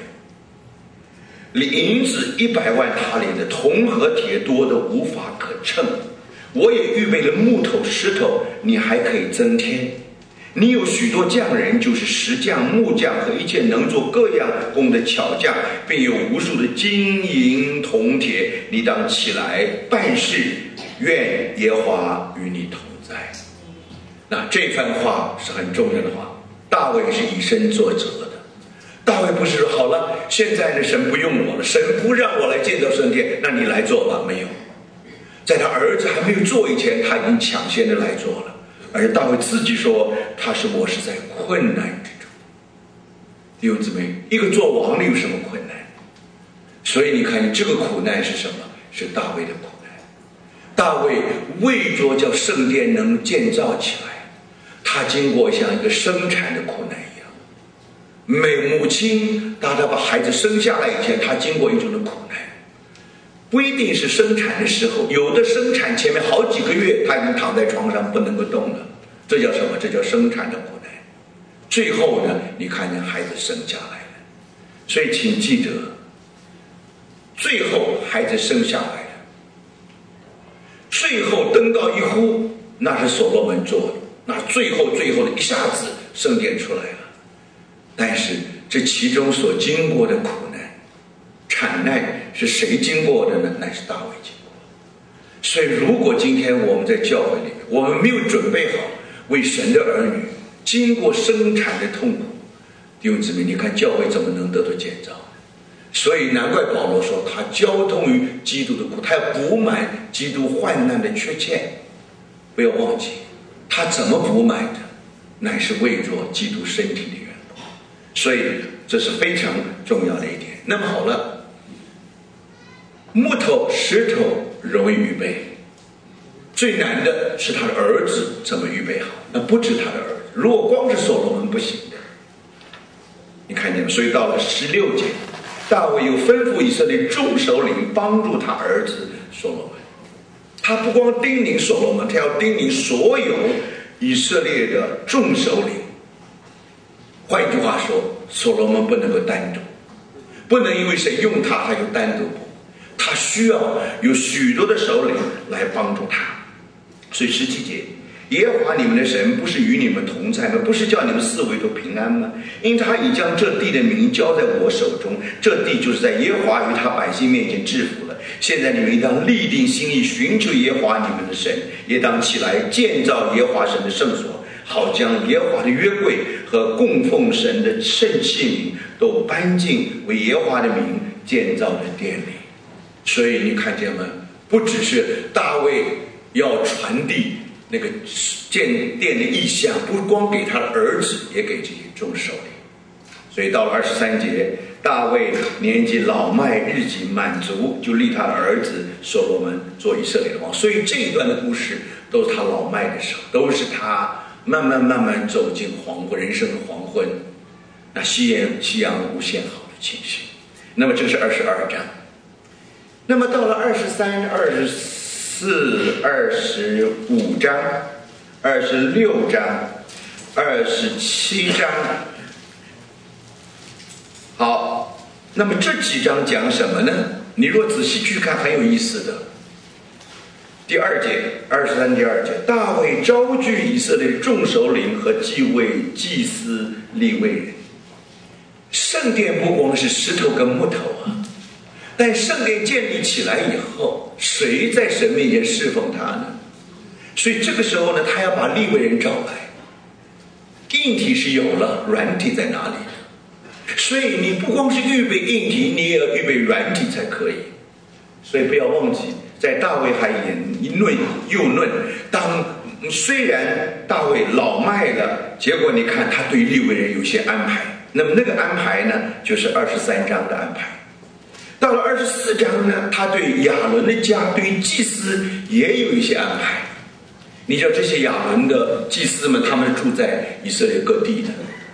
[SPEAKER 1] 银子100万他连的，铜和铁多的无法可称。我也预备了木头石头，你还可以增添。你有许多匠人，就是石匠、木匠和一切能做各样工的巧匠，并有无数的金银铜铁。你当起来办事，愿耶和华与你同在。”那这番话是很重要的话。大卫是以身作则的。大卫不是说好了，现在呢神不用我了，神不让我来建造圣殿，那你来做吧。没有，在他儿子还没有做以前，他已经抢先的来做了。而且大卫自己说，我是在困难之中。弟兄姊妹，一个做王的有什么困难？所以你看这个苦难是什么？是大卫的苦难。大卫为着叫圣殿能建造起来，他经过像一个生产的苦难一样。母亲当他把孩子生下来以前，他经过一种的苦难，不一定是生产的时候，有的生产前面好几个月他已经躺在床上不能够动了，这叫什么？这叫生产的苦难。最后呢，你看见孩子生下来了，所以请记得，最后孩子生下来了，最后登高一呼，那是所罗门做的，那最后的一下子圣殿出来了。但是这其中所经过的苦难惨难是谁经过的呢？乃是大卫经过。所以如果今天我们在教会里面，我们没有准备好为神的儿女经过生产的痛苦，弟兄姊妹，你看教会怎么能得到建造？所以难怪保罗说他交通于基督的苦，他要补满基督患难的缺欠。不要忘记他怎么补满的，乃是为着基督身体的缘故。所以这是非常重要的一点。那么好了，木头石头容易预备，最难的是他的儿子怎么预备好。那不止他的儿子，如果光是所罗门不行的，你看见吗？所以到了16节，大卫又吩咐以色列众首领帮助他儿子所罗门。他不光叮咛所罗门，他要叮咛所有以色列的众首领。换一句话说，所罗门不能够单独，不能因为谁用他就单独，他需要有许多的首领来帮助他。所以17节，耶和华你们的神不是与你们同在吗？不是叫你们四围都平安吗？因他已将这地的民交在我手中，这地就是在耶和华与他百姓面前制服了。现在你们应当立定心意，寻求耶和华你们的神，也当起来建造耶和华神的圣所，好将耶和华的约柜和供奉神的圣器皿都搬进为耶和华的名建造的殿里。所以你看见吗？不只是大卫要传递那个建殿的意象，不光给他的儿子，也给这些众首领。所以到了23节，大卫年纪老迈，日己满足，就立他的儿子所罗门做以色列的王。所以这一段的故事都是他老迈的时候，都是他慢慢走进黄昏，人生的黄昏，那夕阳无限好的情形。那么这是22章。那么到了23、24、25章、26章、27章，好，那么这几章讲什么呢？你若仔细去看，很有意思的。第2节，23第2节，大卫招聚以色列众首领和祭位、祭司、利未人。圣殿不光是石头跟木头啊，但圣殿建立起来以后，谁在神面前侍奉他呢？所以这个时候呢，他要把利未人找来。硬体是有了，软体在哪里呢？所以你不光是预备硬体，你也要预备软体才可以。所以不要忘记，在大卫还嫩又嫩，虽然大卫老迈了，结果你看他对利未人有些安排。那么那个安排呢，就是23章的安排。到了24章呢，他对亚伦的家，对于祭司也有一些安排。你知道这些亚伦的祭司们，他们住在以色列各地的，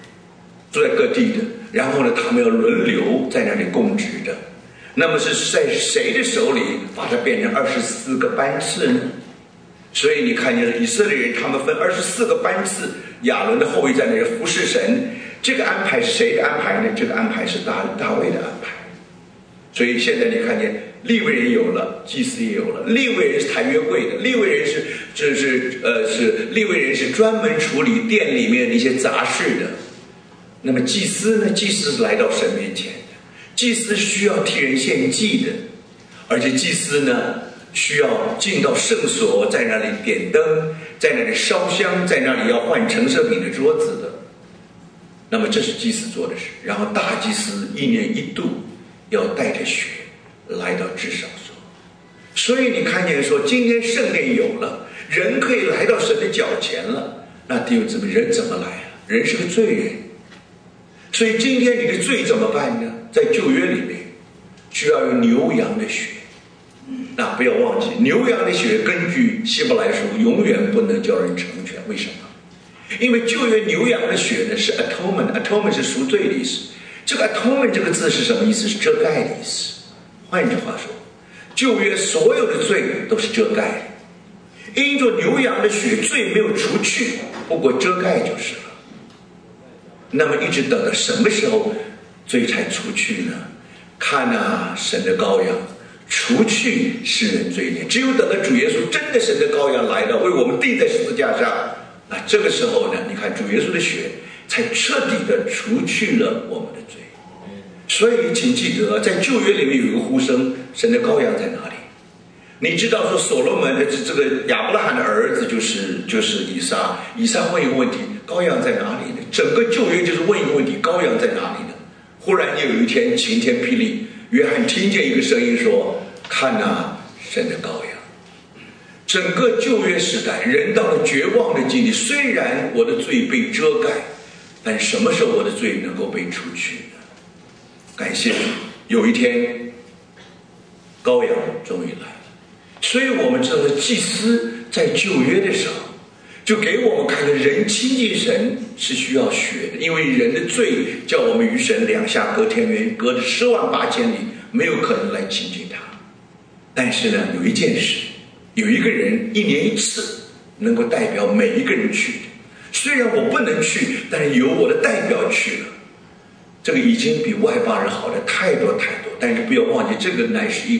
[SPEAKER 1] 然后呢，他们要轮流在那里供职的。那么是在谁的手里把它变成24个班次呢？所以你看见以色列人他们分24个班次，亚伦的后裔在那里服侍神。这个安排是谁的安排呢？这个安排是大卫的安排。所以现在你看见利未人有了，祭司也有了。利未人是抬约柜的，利未人利未人是专门处理殿里面的一些杂事的。那么祭司呢？祭司是来到神面前的，祭司需要替人献祭的，而且祭司呢需要进到圣所，在那里点灯，在那里烧香，在那里要换陈设饼的桌子的。那么这是祭司做的事。然后大祭司1年1度要带着血来到至圣所。所以你看见说，今天圣殿有了，人可以来到神的脚前了，那弟兄姊妹，人怎么来啊？人是个罪人。所以今天你的罪怎么办呢？在旧约里面需要用牛羊的血。那不要忘记，牛羊的血根据希伯来书永远不能叫人成全。为什么？因为旧约牛羊的血呢是 atonement 是赎罪的意思。这个 atonement 这个字是什么意思？是遮盖的意思。换句话说，旧约所有的罪都是遮盖的，因着牛羊的血，罪没有除去，不过遮盖就是了。那么一直等到什么时候罪才除去呢？看啊，神的羔羊除去世人罪孽。只有等到主耶稣真的神的羔羊来了，为我们钉在十字架上，那这个时候呢，你看主耶稣的血才彻底的除去了我们的罪。所以请记得，在旧约里面有一个呼声，神的羔羊在哪里？你知道说所罗门的这个亚伯拉罕的儿子就是以撒问一个问题，羔羊在哪里呢？整个旧约就是问一个问题，羔羊在哪里呢？忽然有一天晴天霹雳，约翰听见一个声音说，看啊，神的羔羊。整个旧约时代，人到了绝望的境地，虽然我的罪被遮盖，但什么时候我的罪能够被除去呢？感谢主，有一天羔羊终于来了。所以我们知道祭司在旧约的时候就给我们看到，人亲近神是需要血的，因为人的罪叫我们与神两下隔天渊，隔着10万8千里，没有可能来亲近他。但是呢，有一件事，有一个人1年1次能够代表每一个人去的。虽然我不能去，但是有我的代表去了。这个已经比外邦人好的太多太多。但是不要忘记，这个乃是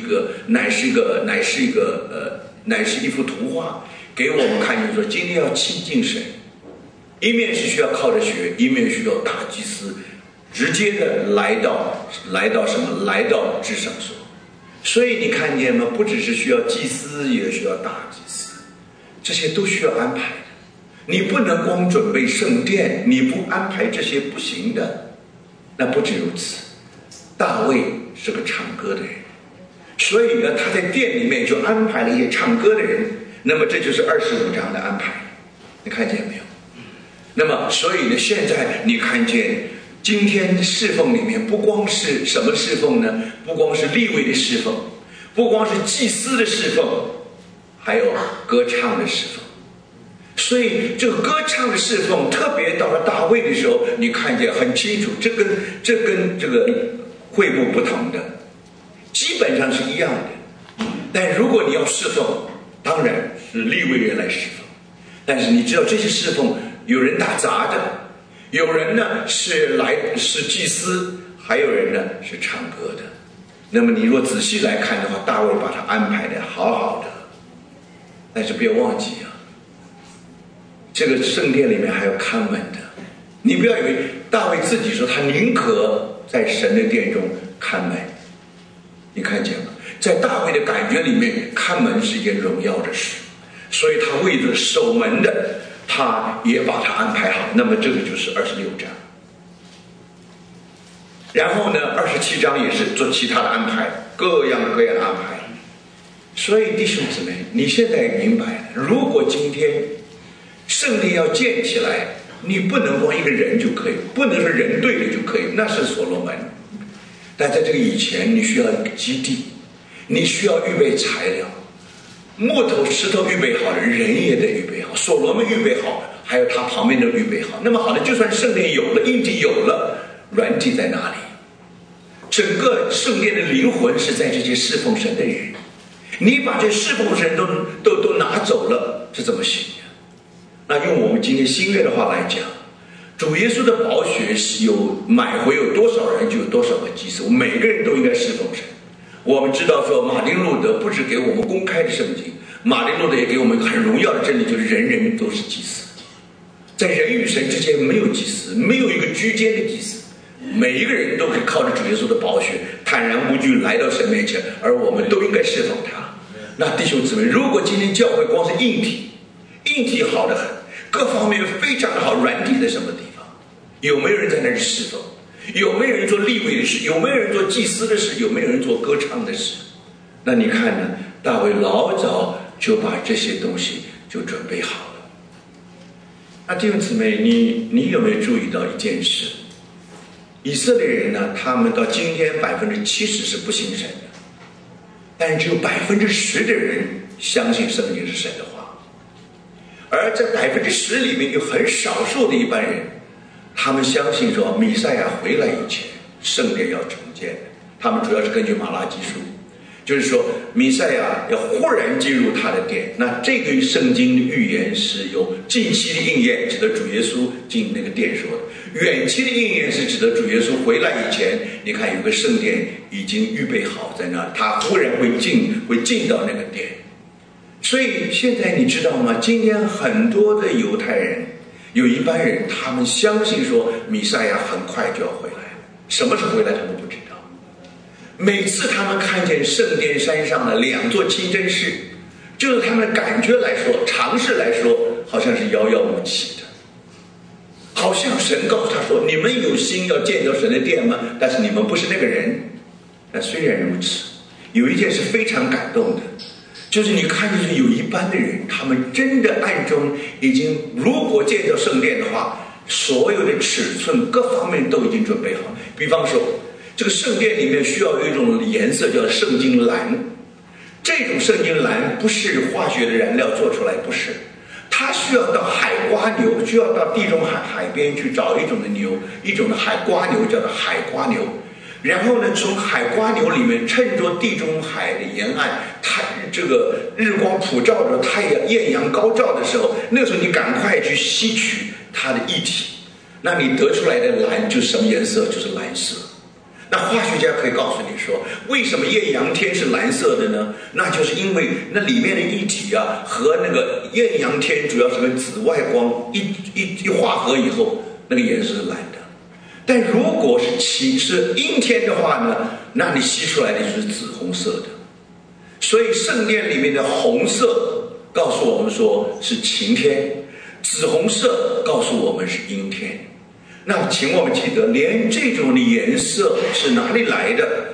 [SPEAKER 1] 一幅图画，给我们看见说，今天要亲近神，一面是需要靠着血，一面需要大祭司直接的来到什么？来到至圣所。所以你看见吗？不只是需要祭司，也需要大祭司，这些都需要安排的。你不能光准备圣殿，你不安排这些不行的。那不止如此，大卫是个唱歌的人，所以呢，他在殿里面就安排了一些唱歌的人， 那么这就是25章的安排，你看见没有？那么所以呢，现在你看见今天的侍奉里面，不光是什么侍奉呢？不光是利未的侍奉，不光是祭司的侍奉，还有歌唱的侍奉。所以这个歌唱的侍奉，特别到了大卫的时候，你看见很清楚，这跟这个会幕不同的，基本上是一样的。但如果你要侍奉，当然是利未人来侍奉。但是你知道这些侍奉，有人打杂的，有人呢是祭司，还有人呢是唱歌的。那么你若仔细来看的话，大卫把它安排的好好的。但是不要忘记啊，这个圣殿里面还有看门的。你不要以为大卫自己说他宁可在神的殿中看门，你看见吗？在大卫的感觉里面，看门是一件荣耀的事，所以他为着守门的，他也把它安排好。那么这个就是26章。然后呢，27章也是做其他的安排，各样各样的安排。所以弟兄姊妹，你现在明白了，如果今天圣殿要建起来，你不能光一个人就可以，不能说人对了就可以，那是所罗门。但在这个以前，你需要一个基地，你需要预备材料，木头石头预备好了，人也得预备好，所罗门预备好，还有他旁边的预备好。那么好的，就算圣殿有了，硬体有了，软体在哪里？整个圣殿的灵魂是在这些侍奉神的人，你把这侍奉神都拿走了，这怎么行呀？那用我们今天新约的话来讲，主耶稣的宝血有买回有多少人就有多少个祭司，每个人都应该侍奉神。我们知道说马丁路德不只给我们公开的圣经，马丁路德也给我们很荣耀的真理，就是人人都是祭司。在人与神之间没有祭司，没有一个居间的祭司，每一个人都可以靠着主耶稣的宝血坦然无惧来到神面前，而我们都应该侍奉他。那弟兄姊妹，如果今天教会光是硬体好得很，各方面非常的好，软体在什么地方？有没有人在那里侍奉？有没有人做利未的事？有没有人做祭司的事？有没有人做歌唱的事？那你看呢？大卫老早就把这些东西就准备好了。那弟兄姊妹，你有没有注意到一件事？以色列人呢，他们到今天70%是不信神的，但是只有10%的人相信圣经是神的话。而在10%里面有很少数的一般人，他们相信说弥赛亚回来以前圣殿要重建，他们主要是根据马拉基书，就是说弥赛亚要忽然进入他的殿。那这个圣经的预言是有近期的应验，指的主耶稣进那个殿说的；远期的应验是指的主耶稣回来以前，你看有个圣殿已经预备好在那，他忽然会进到那个殿。所以现在你知道吗？今天很多的犹太人，有一般人，他们相信说弥赛亚很快就要回来，什么时候回来他们不知道。每次他们看见圣殿山上的2座清真寺，就是他们的感觉来说，常识来说，好像是遥遥无期的，好像神告诉他说：“你们有心要建造神的殿吗？但是你们不是那个人。”那虽然如此，有一件事非常感动的。就是你看见有一般的人，他们真的暗中已经，如果建造圣殿的话，所有的尺寸各方面都已经准备好。比方说，这个圣殿里面需要有一种颜色叫圣经蓝，这种圣经蓝不是化学的燃料做出来，不是，它需要到海瓜牛，需要到地中海边去找一种的牛，一种的海瓜牛叫做海瓜牛。然后呢，从海瓜牛里面趁着地中海的沿岸，它这个日光普照着，太阳艳阳高照的时候，那时候你赶快去吸取它的液体，那你得出来的蓝就是什么颜色？就是蓝色。那化学家可以告诉你说，为什么艳阳天是蓝色的呢？那就是因为那里面的液体啊和那个艳阳天主要是跟紫外光一化合以后，那个颜色是蓝的。但如果是阴天的话呢，那你吸出来的就是紫红色的。所以圣殿里面的红色告诉我们说是晴天，紫红色告诉我们是阴天。那请我们记得，连这种的颜色是哪里来的，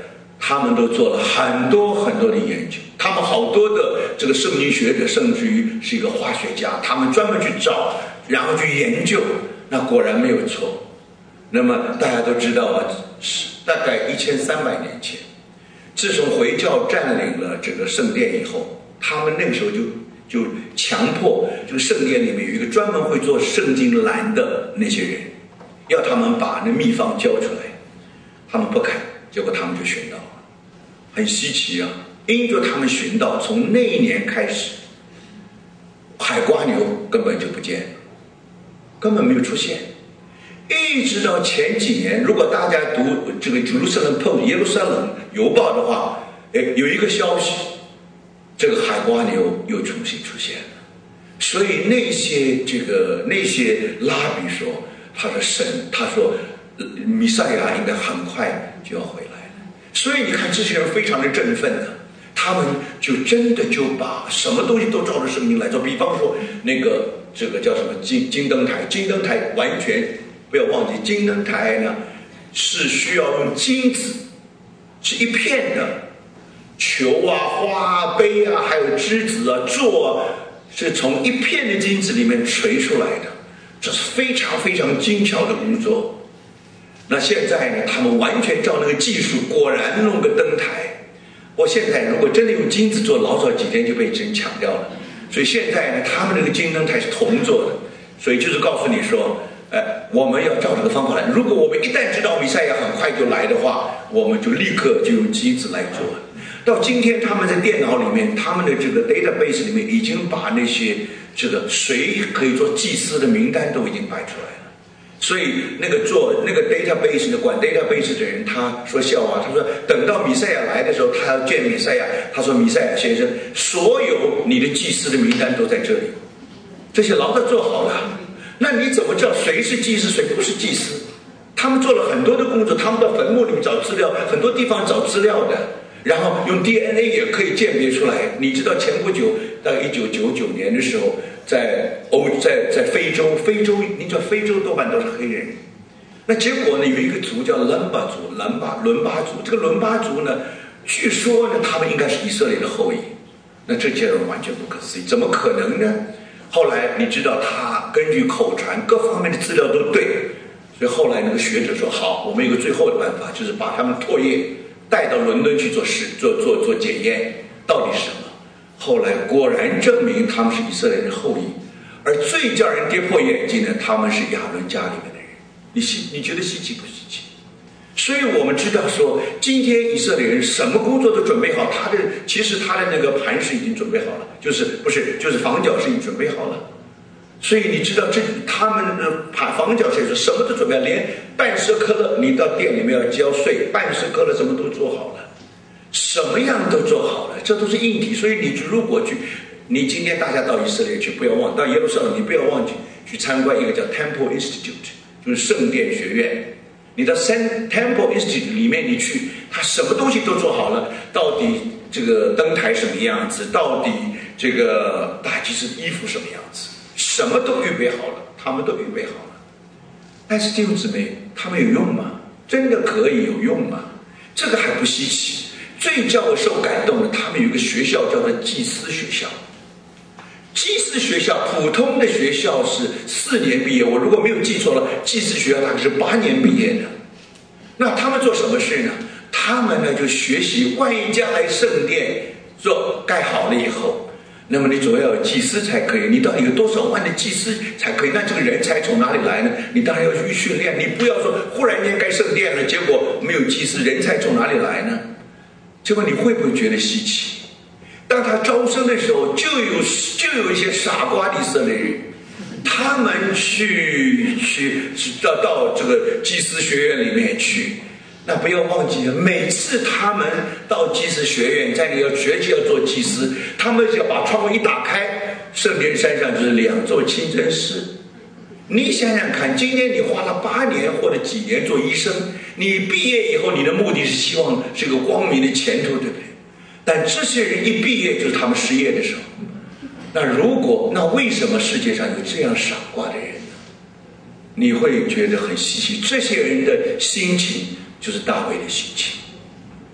[SPEAKER 1] 他们都做了很多很多的研究，他们好多的这个圣经学者，甚至于是一个化学家，他们专门去找，然后去研究，那果然没有错。那么大家都知道啊，大概1300年前，自从回教占领了这个圣殿以后，他们那个时候就强迫这个圣殿里面有一个专门会做圣经栏的那些人，要他们把那秘方交出来，他们不肯，结果他们就寻到了，很稀奇啊！因着他们寻到，从那一年开始，海瓜牛根本就不见了，根本没有出现，一直到前几年，如果大家读这个《Jerusalem Post》耶路撒冷邮报的话，有一个消息，这个海瓜牛又重新出现了。所以那些拉比说，他说弥赛亚应该很快就要回来了。所以你看这些人非常的振奋啊，他们就真的就把什么东西都照着圣经来做。比方说这个叫什么金灯台，金灯台完全不要忘记，金灯台呢是需要用金子，是一片的球啊、花啊、杯啊，还有枝子啊、座啊，是从一片的金子里面锤出来的，这是非常非常精巧的工作。那现在呢，他们完全照那个技术，果然弄个灯台。我现在如果真的用金子做，老早几天就被真抢掉了。所以现在呢，他们那个金灯台是铜做的，所以就是告诉你说，我们要照这个方法来。如果我们一旦知道弥赛亚很快就来的话，我们就立刻就用金子来做。到今天，他们在电脑里面，他们的这个 database 里面已经把那些这个谁可以做祭司的名单都已经摆出来了。所以那个做那个 database 的管 database 的人，他说笑话，他说等到弥赛亚来的时候，他要见弥赛亚，他说弥赛亚先生，所有你的祭司的名单都在这里，这些牢都做好了。那你怎么知道谁是祭司，谁不是祭司？他们做了很多的工作，他们到坟墓里面找资料，很多地方找资料的。然后用 DNA 也可以鉴别出来。你知道前不久，大概1999年的时候，在非洲，你知道非洲多半都是黑人。那结果呢，有一个族叫伦巴族，伦巴族。这个伦巴族呢，据说呢，他们应该是以色列的后裔。那这些人完全不可思议，怎么可能呢？后来你知道，他根据口传，各方面的资料都对，所以后来那个学者说，好，我们有个最后的办法，就是把他们唾液带到伦敦去做检验，到底是什么？后来果然证明他们是以色列人的后裔，而最叫人跌破眼镜的，他们是亚伦家里面的人。你觉得稀奇不稀奇？所以我们知道说，今天以色列人什么工作都准备好，其实他的那个磐石已经准备好了，就是房角石已经准备好了。所以你知道他们的房角石什么都准备好，连半舍客勒你到店里面要交税，半舍客勒什么都做好了，什么样都做好了，这都是硬体。所以你如果你今天大家到以色列去，不要忘到耶路撒冷，你不要忘记去参观一个叫 Temple Institute， 就是圣殿学院。你到 Temple Institute 里面你去，他什么东西都做好了，到底这个灯台什么样子，到底这个大祭司衣服什么样子，什么都预备好了，他们都预备好了。但是弟兄姊妹，他们有用吗？真的可以有用吗？这个还不稀奇。最叫我受感动的，他们有一个学校叫做祭司学校。祭司学校普通的学校是4年毕业，我如果没有记错了，祭司学校大概是8年毕业的。那他们做什么事呢？他们呢就学习，万一将来圣殿盖好了以后，那么你总要有祭司才可以，你到底有多少万的祭司才可以？那这个人才从哪里来呢？你当然要去训练，你不要说忽然间盖圣殿了，结果没有祭司，人才从哪里来呢？结果你会不会觉得稀奇？当他招生的时候，就有一些傻瓜以色列人，他们去到这个祭司学院里面去。那不要忘记了，每次他们到祭司学院，在你要学习要做祭司，他们只要把窗户一打开，圣殿山上就是2座清真寺。你想想看，今天你花了8年或者几年做医生，你毕业以后，你的目的是希望是个光明的前途，对不对？但这些人一毕业就是他们失业的时候。那为什么世界上有这样傻瓜的人呢？你会觉得很稀奇。这些人的心情就是大卫的心情。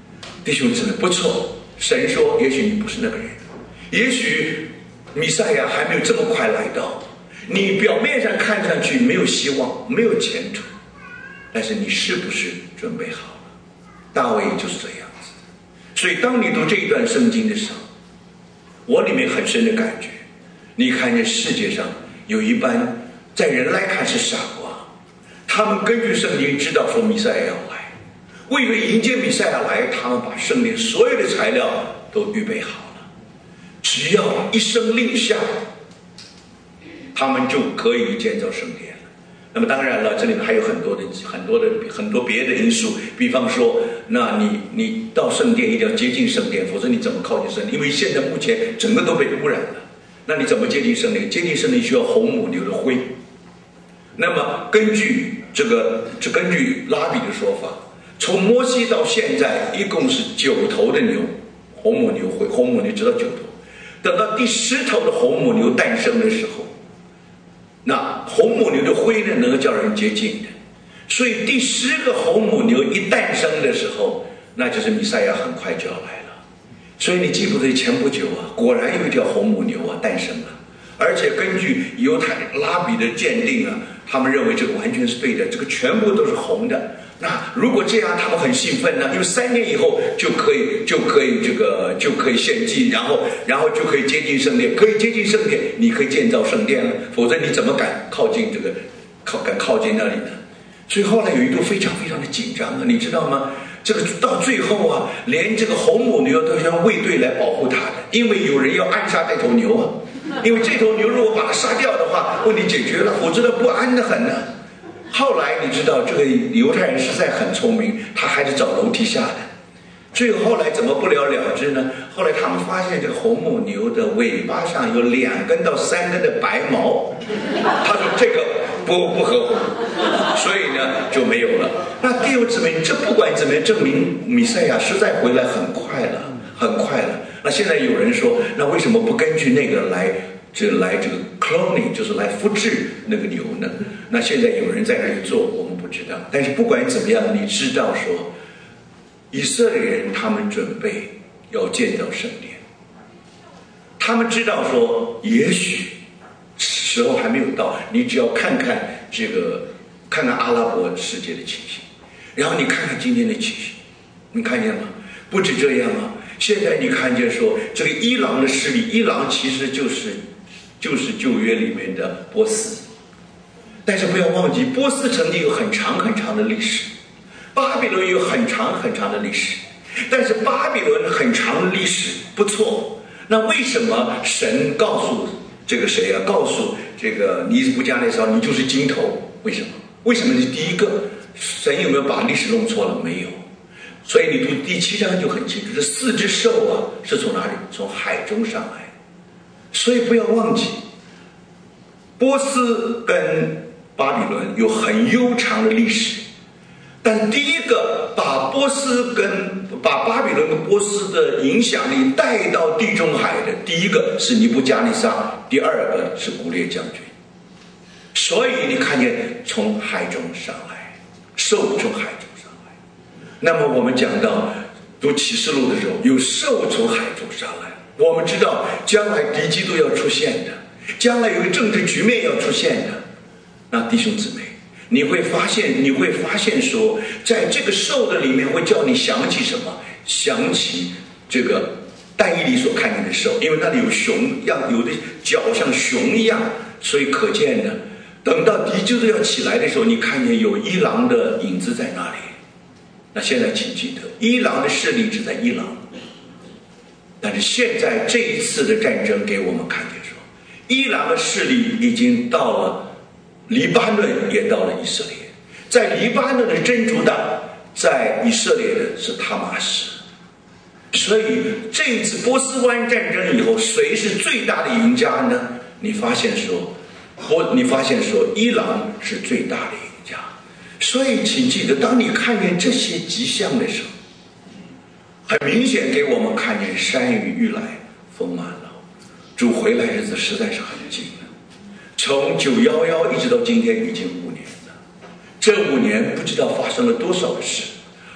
[SPEAKER 1] 弟兄姊妹，不错，神说也许你不是那个人，也许弥赛亚还没有这么快来到，你表面上看上去没有希望，没有前途，但是你是不是准备好了？大卫就是这样子。所以当你读这一段圣经的时候，我里面很深的感觉，你看见世界上有一班在人来看是傻瓜，他们根据圣经知道说弥赛亚要来，为了迎接弥赛亚来，他们把圣殿所有的材料都预备好了，只要一声令下，他们就可以建造圣殿了。那么当然了，这里面还有很多别的因素，比方说，那你到圣殿一定要接近圣殿，否则你怎么靠近圣殿？因为现在目前整个都被污染了，那你怎么接近圣殿？接近圣殿需要红母牛的灰。那么根据拉比的说法，从摩西到现在一共是9头的牛，红母牛灰，红母牛直到9头，等到第10头的红母牛诞生的时候，那红母牛的灰呢，能够叫人接近的，所以第10个红母牛一诞生的时候，那就是弥赛亚很快就要来了。所以你记不得前不久啊，果然有一条红母牛啊诞生了，而且根据犹太拉比的鉴定啊，他们认为这个完全是对的，这个全部都是红的。那如果这样，他们很兴奋呢，因为3年以后就可以献祭，然后就可以接近圣殿，可以接近圣殿，你可以建造圣殿了，否则你怎么敢靠近靠近那里呢？所以后来有一度非常非常的紧张啊，你知道吗？这个到最后啊，连这个红母牛都要卫队来保护它的，因为有人要暗杀这头牛啊。因为这头牛如果把它杀掉的话，问题解决了，否则它不安得很呢。后来你知道这个犹太人实在很聪明，他还是找楼梯下的。最后来怎么不了了之呢？后来他们发现这个红母牛的尾巴上有2根到3根的白毛，他说这个不合乎，所以呢就没有了。那弟兄姊妹，这不管怎么样，证明弥赛亚实在回来很快了。那现在有人说，那为什么不根据那个来这个 cloning， 就是来复制那个牛呢？那现在有人在那里做，我们不知道。但是不管怎么样，你知道说，以色列人他们准备要建造圣殿，他们知道说，也许时候还没有到，你只要看看阿拉伯世界的情形，然后你看看今天的情形，你看见吗？不止这样啊。现在你看见说，这个伊朗的势力，伊朗其实就是旧约里面的波斯，但是不要忘记，波斯曾经有很长很长的历史，巴比伦有很长很长的历史，但是巴比伦很长的历史不错，那为什么神告诉这个谁啊？告诉这个尼布甲尼撒，你就是金头？为什么？为什么是第一个？神有没有把历史弄错了？没有。所以你读第7章就很清楚，这4只兽啊是从哪里？从海中上来。所以不要忘记，波斯跟巴比伦有很悠长的历史，但第一个把巴比伦跟波斯的影响力带到地中海的，第一个是尼布甲尼撒，第2个是古列将军。所以你看见从海中上来，兽从海中上来。那么我们讲到读启示录的时候，有兽从海中上来，我们知道将来敌基督要出现的，将来有一个政治局面要出现的。那弟兄姊妹，你会发现说，在这个兽的里面会叫你想起什么？想起这个但以理所看见的兽，因为那里有熊样，有的脚像熊一样，所以可见呢，等到敌基督要起来的时候，你看见有伊朗的影子在那里。那现在请记得，伊朗的势力只在伊朗，但是现在这一次的战争给我们看见说，伊朗的势力已经到了黎巴嫩，也到了以色列。在黎巴嫩的真主党，在以色列的是哈马斯。所以这一次波斯湾战争以后，谁是最大的赢家呢？你发现说伊朗是最大的赢家。所以请记得，当你看见这些迹象的时候，很明显给我们看见山雨欲来风满楼，主回来日子实在是很近了。从911一直到今天已经5年了，这5年不知道发生了多少的事。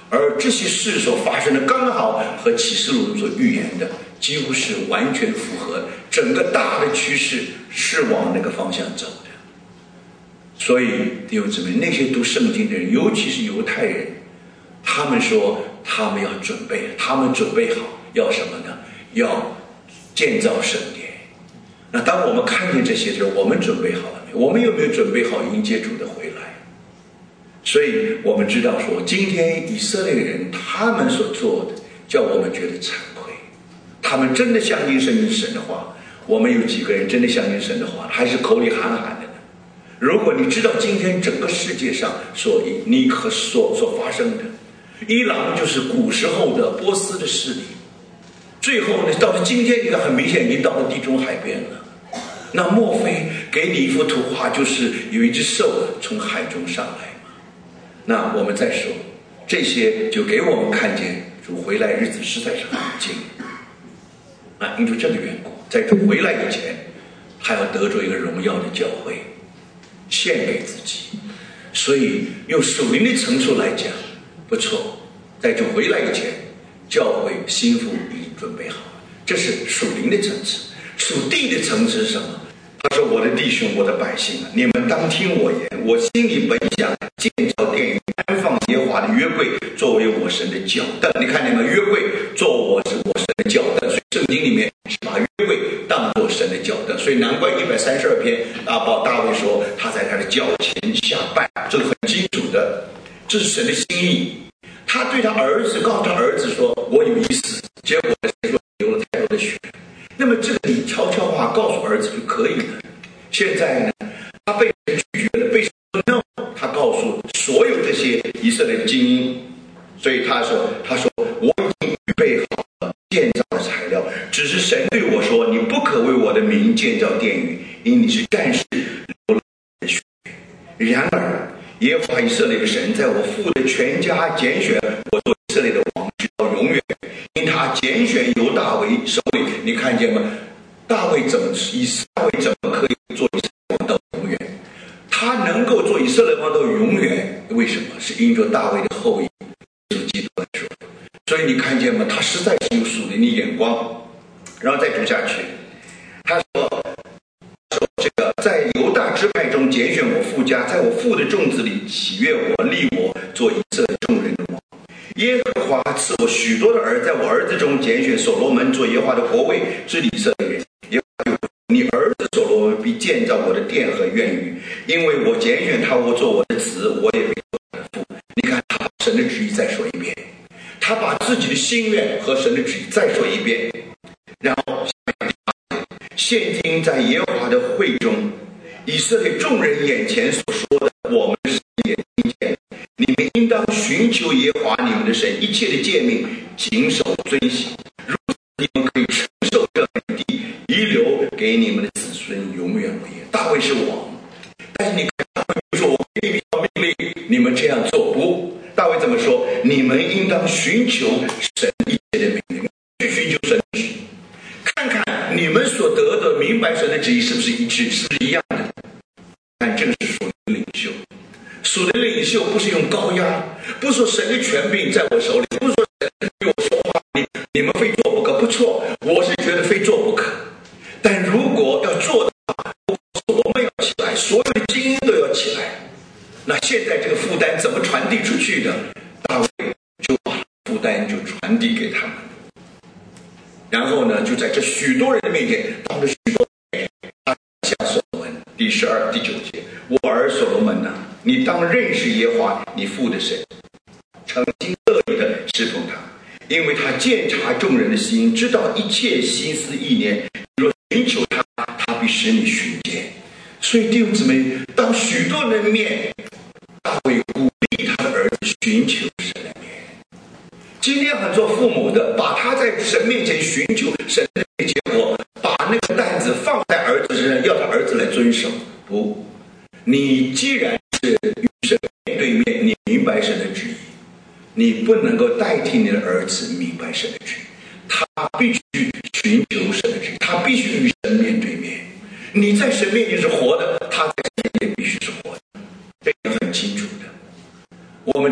[SPEAKER 1] 而这些事所发生的刚好和启示录所预言的几乎是完全符合，整个大的趋势是往那个方向走的。所以弟兄姊妹，那些读圣经的人，尤其是犹太人，他们说他们要准备，他们准备好要什么呢？要建造圣殿。那当我们看见这些时候，我们准备好了没有？我们有没有准备好迎接主的回来？所以我们知道说，今天以色列人他们所做的叫我们觉得惭愧。他们真的相信神的话，我们有几个人真的相信神的话，还是口里喊喊的呢？如果你知道今天整个世界上所发生的，伊朗就是古时候的波斯的势力，最后呢，到了今天你看很明显已经到了地中海边了。那莫非给你一幅图画，就是有一只兽从海中上来吗？那我们再说，这些就给我们看见主回来日子实在是很近。因为这个缘故，在主回来以前，他要得着一个荣耀的教会，献给自己。所以用属灵的层次来讲，不错，在主回来以前，教会心腹已经准备好了，这是属灵的层次。属地的层次是什么？他说：“我的弟兄，我的百姓啊，你们当听我言。我心里本想建造殿宇，安放耶和华的约柜，作为我神的脚凳。你看见吗？约柜做我神的脚凳，所以圣经里面是把约柜当作神的脚凳。所以难怪132篇大卫说他在他的脚前下拜，这个很清楚的，这是神的心意。他对他儿子告诉他儿子说：我有意思。结果说流了太多的血。那么这个你悄悄话告诉儿子就可以了。现在呢，他被人拒绝了，被说 no， 他告诉所有这些以色列的精英，所以他说我已经预备好了建造的材料，只是神对我说，你不可为我的名建造殿宇，因你是战士流了血。然而耶和华以色列的神在我父的全家拣选我做以色列的王，直到永远。因他拣选犹大为首领，你看见吗？大卫怎么可以做以色列王到永远？他能够做以色列王到永远，为什么？是因着大卫的后裔耶稣基督来说。所以你看见吗？他实在是有属灵的眼光。然后再读下去，他说这个在犹大支派中拣选我父家，在我父的众子里喜悦我，立我做以色列众人的王。耶和华赐我许多的儿，在我儿子中拣选所罗门做耶和华的国位，治理以色列人。耶和华你儿子所罗门必建造我的殿和院宇，因为我拣选他做我的子，我也必做他的父。你看，他把神的旨意再说一遍，他把自己的心愿和神的旨意再说一遍，然后现今在耶和华的会中，以色列众人眼前所说的，我们是也听见。你们应当寻求耶和华你们的神，一切的诫命谨守遵行，如此你们可以承受这地，遗留给你们的子孙永远为业。大卫是王，但是你看大卫说，我给你一条命令，你们这样做不？大卫怎么说？你们应当寻求神一切的命令，去寻求神的旨意，看看你们所得的明白神的旨意是不是一致，是不是一样的？看，这个是属灵领袖。属灵领袖不是用高压，不是说神的权柄在我手里，不是说神对我说话，你们非做不可。不错，我是觉得非做不可。但如果要做的话，我们要起来，所有的精英都要起来。那现在这个负担怎么传递出去的？大卫就把负担就传递给他们，然后呢，就在这许多人的面前，当着许多人，他向所罗门第12、第9节，我儿所罗门呐，你当认识耶和华你父的神，诚心乐意的侍奉他，因为他鉴察众人的心，知道一切心思意念。若寻求他，他必使你寻见。所以弟兄姊妹，当许多人面，大卫鼓励他的儿子寻求神的面。今天很多父母的，把他在神面前寻求神的面，结果把那个担子放在儿子身上，要他儿子来遵守。不，你既然是与神面对面，你明白神的旨意，你不能够代替你的儿子明白神的旨意。他必须寻求神的旨意，他必须与神面对面。你在神面前是活的，他在神面前必须是活的，这个很清楚的。我们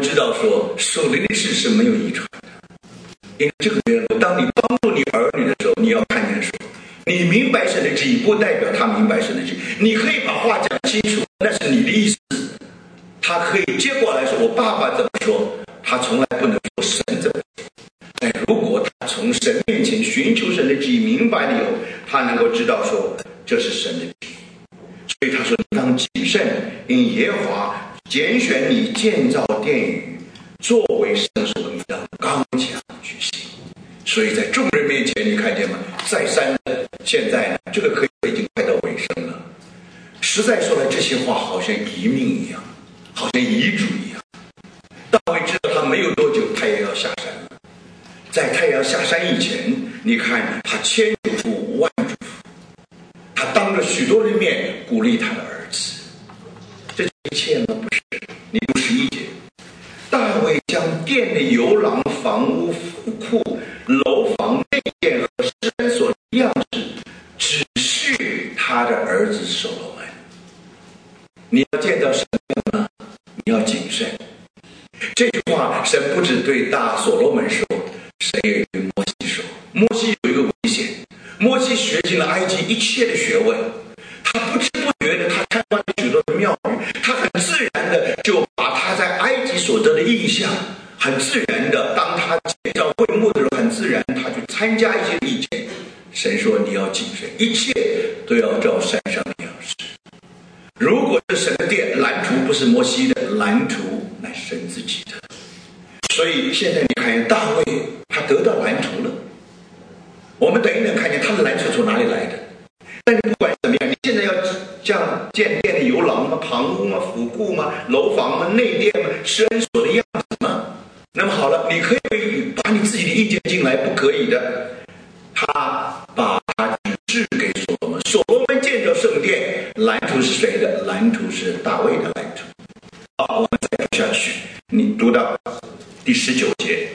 [SPEAKER 1] 知道说属灵的事是没有遗传的。因为这个缘故，当你帮助你儿女的时候，你要看见说，你明白神的旨意，不代表他明白神的旨意。你可以把话讲清楚，那是你的意思。他可以接过来说，我爸爸怎么说，他从来不能说神怎么说。但如果他从神面前寻求神的旨意，明白了以后，他能够知道说这是神的旨意。所以他说，你当谨慎，因耶和华拣选你建造殿宇，作为圣所，你当刚强去行。所以在众人面前，你看见吗？再三的，现在呢，这个课已经快到尾声了。实在说来，这些话好像遗命一样，好像遗嘱一样。大卫知道他没有多久，他也要下山了。在太阳下山以前，你看他千嘱咐万嘱咐，他当着许多人面鼓励他的儿子。这一切呢，不是你读11节，大卫将殿的游廊、房屋、府库、楼房、内殿和施恩所的样式指示他的儿子所罗门。你要见到神吗？你要谨慎。这句话神不只对大所罗门说，神也对摩西说。摩西有一个危险，摩西学尽了埃及一切的学问，他不知不觉的，他参观了许多的庙宇，他很自然的就把他在埃及所得的印象，很自然的，当他建造会幕的时候，很自然他去参加一些意见。神说你要谨慎，一切都要照山上的样式。如果是神的殿，蓝图不是摩西的，蓝图乃是神自己的。所以现在你看见大卫他得到蓝图了，我们等一等看见他的蓝图从哪里来的。但是不管怎么样，你现在要像建殿的游廊吗？旁屋吗？府库吗？楼房吗？内殿吗？施恩所的样子吗？那么好了，你可以把你自己的意见进来，不可以的。他把他指示给所罗门，所罗门建造圣殿，蓝图是谁的？蓝图是大卫的蓝图。好，我们再读下去，你读到第19节，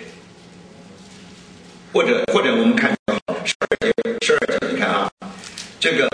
[SPEAKER 1] 或者我们看到12节，你看啊，这个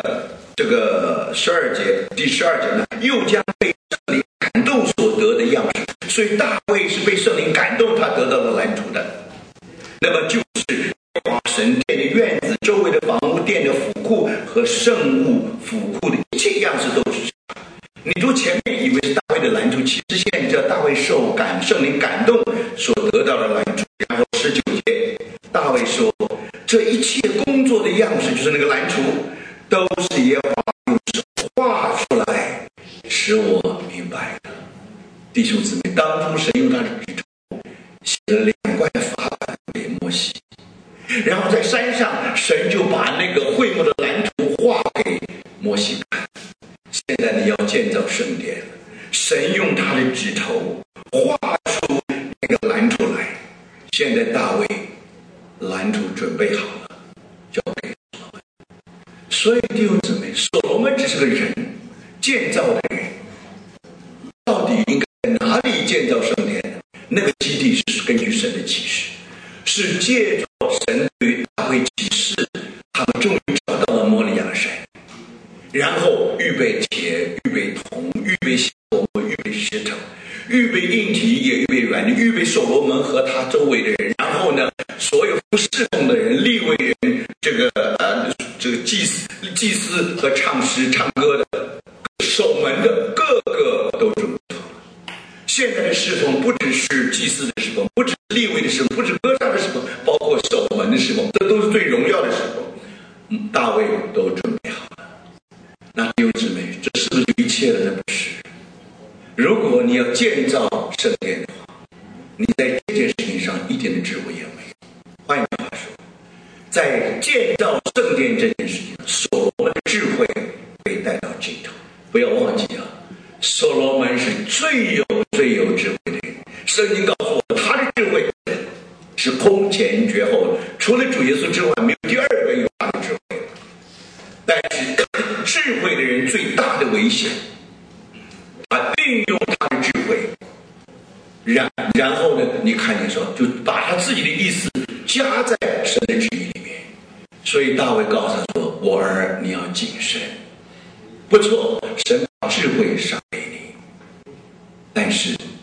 [SPEAKER 1] 12节，第12节呢，又将被圣灵感动所得的样式，所以大卫是被圣灵感动，他得到了蓝图的。那么就是神殿的院子周围的房屋、殿的府库和圣物府库的一切样式都是。你读前面以为是大卫的蓝图，其实现在大卫受圣灵感动所得到的蓝图。然后19节，大卫说，这一切工作的样式，就是那个蓝图，都是耶和华用手画出来，使我明白的。弟兄姊妹，当初神用他的指头写了2块法版给摩西，然后在山上，神就把那个会幕的蓝图画给摩西看。现在你要建造圣殿，神用他的指头画出那个蓝图来。现在大卫蓝图准备好了，交给所罗门。所以弟兄姊妹，所罗门只是个人，建造的人，到底应该在哪里建造圣殿？那个基地是根据神的启示，是借着神对于大卫启示，他们终于找到了摩利亚山，然后预备铁，预备铜，预备香柏木，预备石头，预备硬体，也预备软体，预备所罗门和他周围的人。然后呢，所有侍奉的人、利未人，这个祭司和唱诗唱歌的、守门的，个个都准备好了。现在的侍奉不只是祭司的侍奉，不只是利未的侍奉，不只是歌唱的侍奉，包括守门的侍奉，这都是最荣耀的侍奉。大卫都准备好了。那弟兄姊妹，这是不是一切的？不是。如果你要建造圣殿的话，你在这件事情上一点的智慧也没有。换句话说，在建造圣殿这件事情，所罗门的智慧被带到尽头。不要忘记啊，所罗门是最有智慧的人。圣经告诉我，他的智慧是空前绝后的，除了主耶稣之外，没有第二个有他的智慧。但是智慧的人最大的危险，他运用他的智慧，然后呢，你看见说，就把他自己的意思加在神的旨意里面。所以大卫告诉他说，我儿，你要谨慎。不错，神把智慧赏给你，但是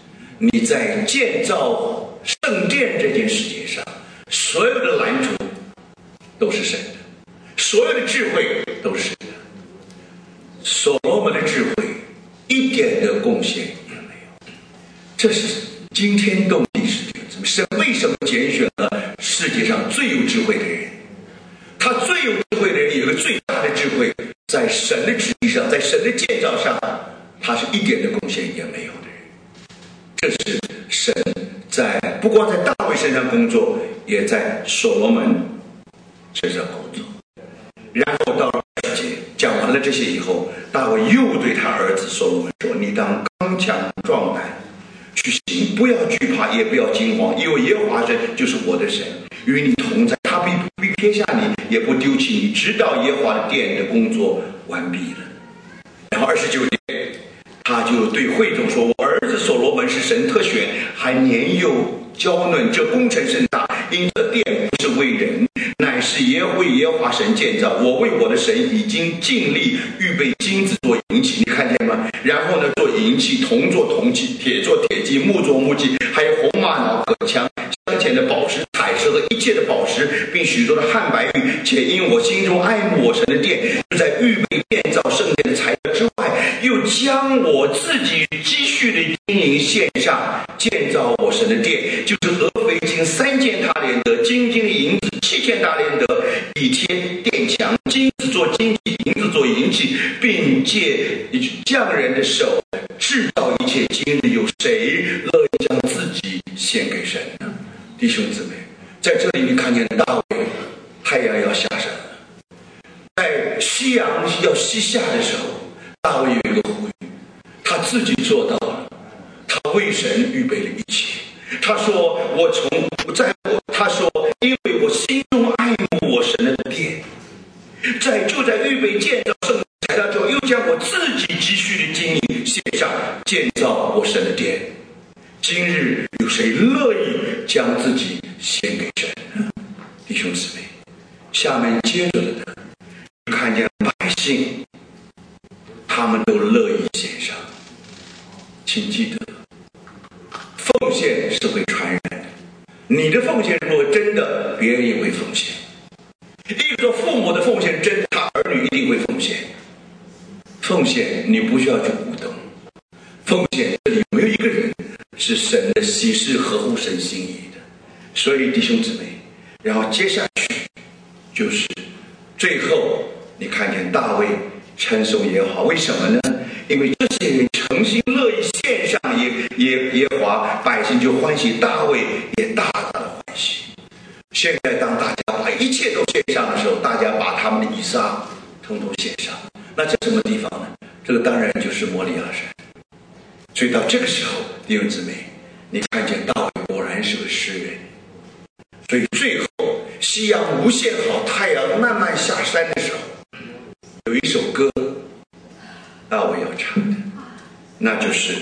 [SPEAKER 1] 你在建造圣殿这件事情上，所有的拦阻都是神的，所有的智慧都是神的。所罗门的智慧一点的贡献也没有，这是惊天动地事情。神为什么拣选了世界上最有智慧的人？他最有智慧的人有一个最大的智慧，在神的旨意上，在神的建造上，他是一点的贡献也没有的人。这是神在不光在大卫身上工作，也在所罗门身上工作。然后到了20节讲完了这些以后，大卫又对他儿子所罗门说：“你当刚强壮胆去行，不要惧怕，也不要惊慌，因为耶和华神就是我的神，与你同在，他必撇下你，也不丢弃你，直到耶和华的殿的工作完毕了。”然后29节，他就对会众说：“我儿子所罗门是神特选，还年幼娇嫩，这工程甚大，因这殿不是为人，乃是为耶和华神建造。我为我的神已经尽力预备金子做银器，你看见吗？然后呢，做银器，铜做铜器，铁做铁器，木做木器，还有红玛瑙、铬枪、镶嵌的宝石、彩石和一切的宝石，并许多的汉白玉。且因我心中爱慕我神的殿，就在预备建造圣殿的材料之外，又将我自己积蓄的金银献上，建造我神的殿，就是俄斐金3件大连得，金的银子7件大连得，以贴殿墙，金子做金器，银子做银器，并借匠人的手制造一切。今日有谁乐意将自己献给神呢？弟兄姊妹，在这里你看见大卫，太阳要下山了，在夕阳要西下的时候，大卫有一个呼吁，他自己做到了，他为神预备了一切。他说：“他说，因为我心中爱慕我神的殿，就在预备建造圣材料之后，又将我自己积蓄的金银献上，建造我神的殿。今日有谁乐意将自己献给神呢？”弟兄姊妹，下面接着的看见百姓，他们都乐意献上。请记得，奉献是会传染的。你的奉献如果真的，别人也会奉献。一个说父母的奉献真，他儿女一定会奉献。奉献你不需要去鼓动，奉献这里没有一个人是神的喜事合乎神心意的。所以弟兄姊妹，然后接下去就是最后你看见大卫称颂耶和华，为什么呢？因为这些人诚心乐意献上耶和华，百姓就欢喜，大卫也大大的欢喜。现在当大家把一切都献上的时候，大家把他们的以撒统统献上，那这什么地方呢？这个当然就是摩利亚山。所以到这个时候，弟兄姊妹，你看见大卫果然是个诗人。所以最后夕阳无限好，太阳慢慢下山的时候，有一首歌大卫要唱的，那就是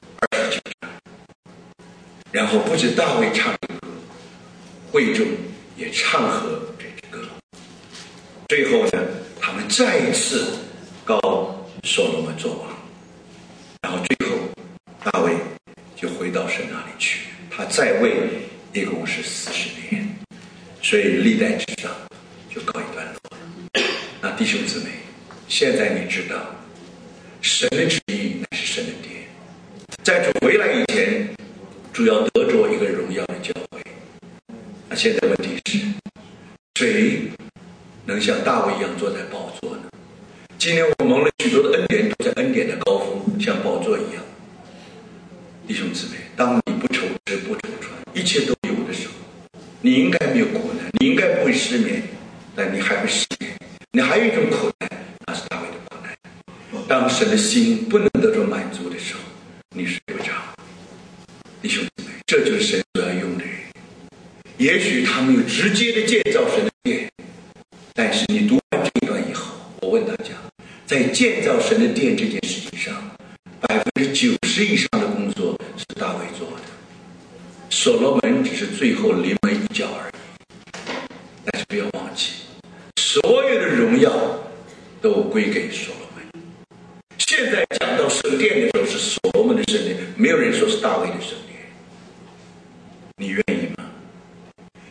[SPEAKER 1] 29章。然后不止大卫唱这个歌，会众也唱和这个歌。最后呢，他们再一次高所罗门做王。然后最后大卫就回到神那里去，他在位一共是40年，所以历代志上就告一段落了。那弟兄姊妹，现在你知道神的旨意乃是神的殿，在主回来以前，主要得着一个荣耀的教会。那现在问题是，谁能像大卫一样坐在宝座呢？今天我蒙了许多的恩典，都在恩典的高峰，像宝座一样。弟兄姊妹，当你不愁吃不愁穿，一切都有的时候，你应该没有苦难，你应该不会失眠，但你还会失眠。你还有一种苦难，那是大卫的苦难。当神的心不能得到满足的时候，你睡不着。弟兄姊妹，这就是神所要用的人。也许他没有直接的建造神的殿，但是你读完这一段以后，我问大家，在建造神的殿这件事情上，90%以上的工作是大卫做的，所罗门只是最后临门一脚而已。但是不要忘记，所有的荣耀都归给所罗门。现在讲到圣殿的时候是所罗门的圣殿，没有人说是大卫的圣殿。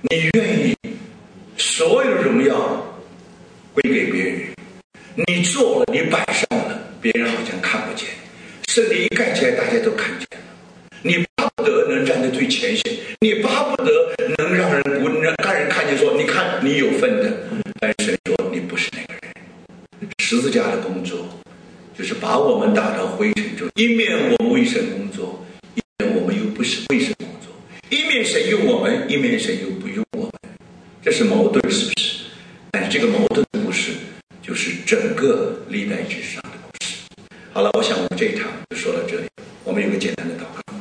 [SPEAKER 1] 你愿意所有的荣耀归给别人，你做了，你摆上了，别人好像看不见，圣灵一盖起来，大家都看见了。你巴不得能站在最前线，你巴不得能让人看见说，你看你有份的，但是神说你不是那个人。十字架的工作就是把我们打到灰尘中，一面我们为神工作，一面我们又不是为神工作，一面神用我们，一面神又不用我们，这是矛盾，是不是？但是这个矛盾的故事就是整个历代志上的故事。好了，我想我们这一堂就说到这里，我们有个简单的祷告。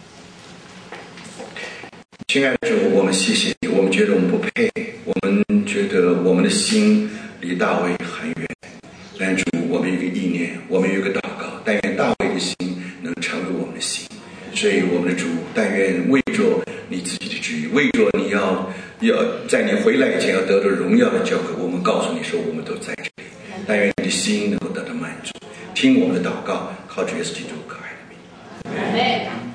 [SPEAKER 1] 亲爱的主，我们谢谢你，我们觉得我们不配，我们觉得我们的心离大卫很远，但主，我们有一个意念，我们有一个祷告，但愿大卫的心能成为我们的心。所以我们的主，但愿为着你自己的旨意，为着你要在你回来以前要得到荣耀的交给我们，告诉你说我们都在这里，但愿你的心能够得到满足。听我们的祷告，靠主耶稣基督可爱的名。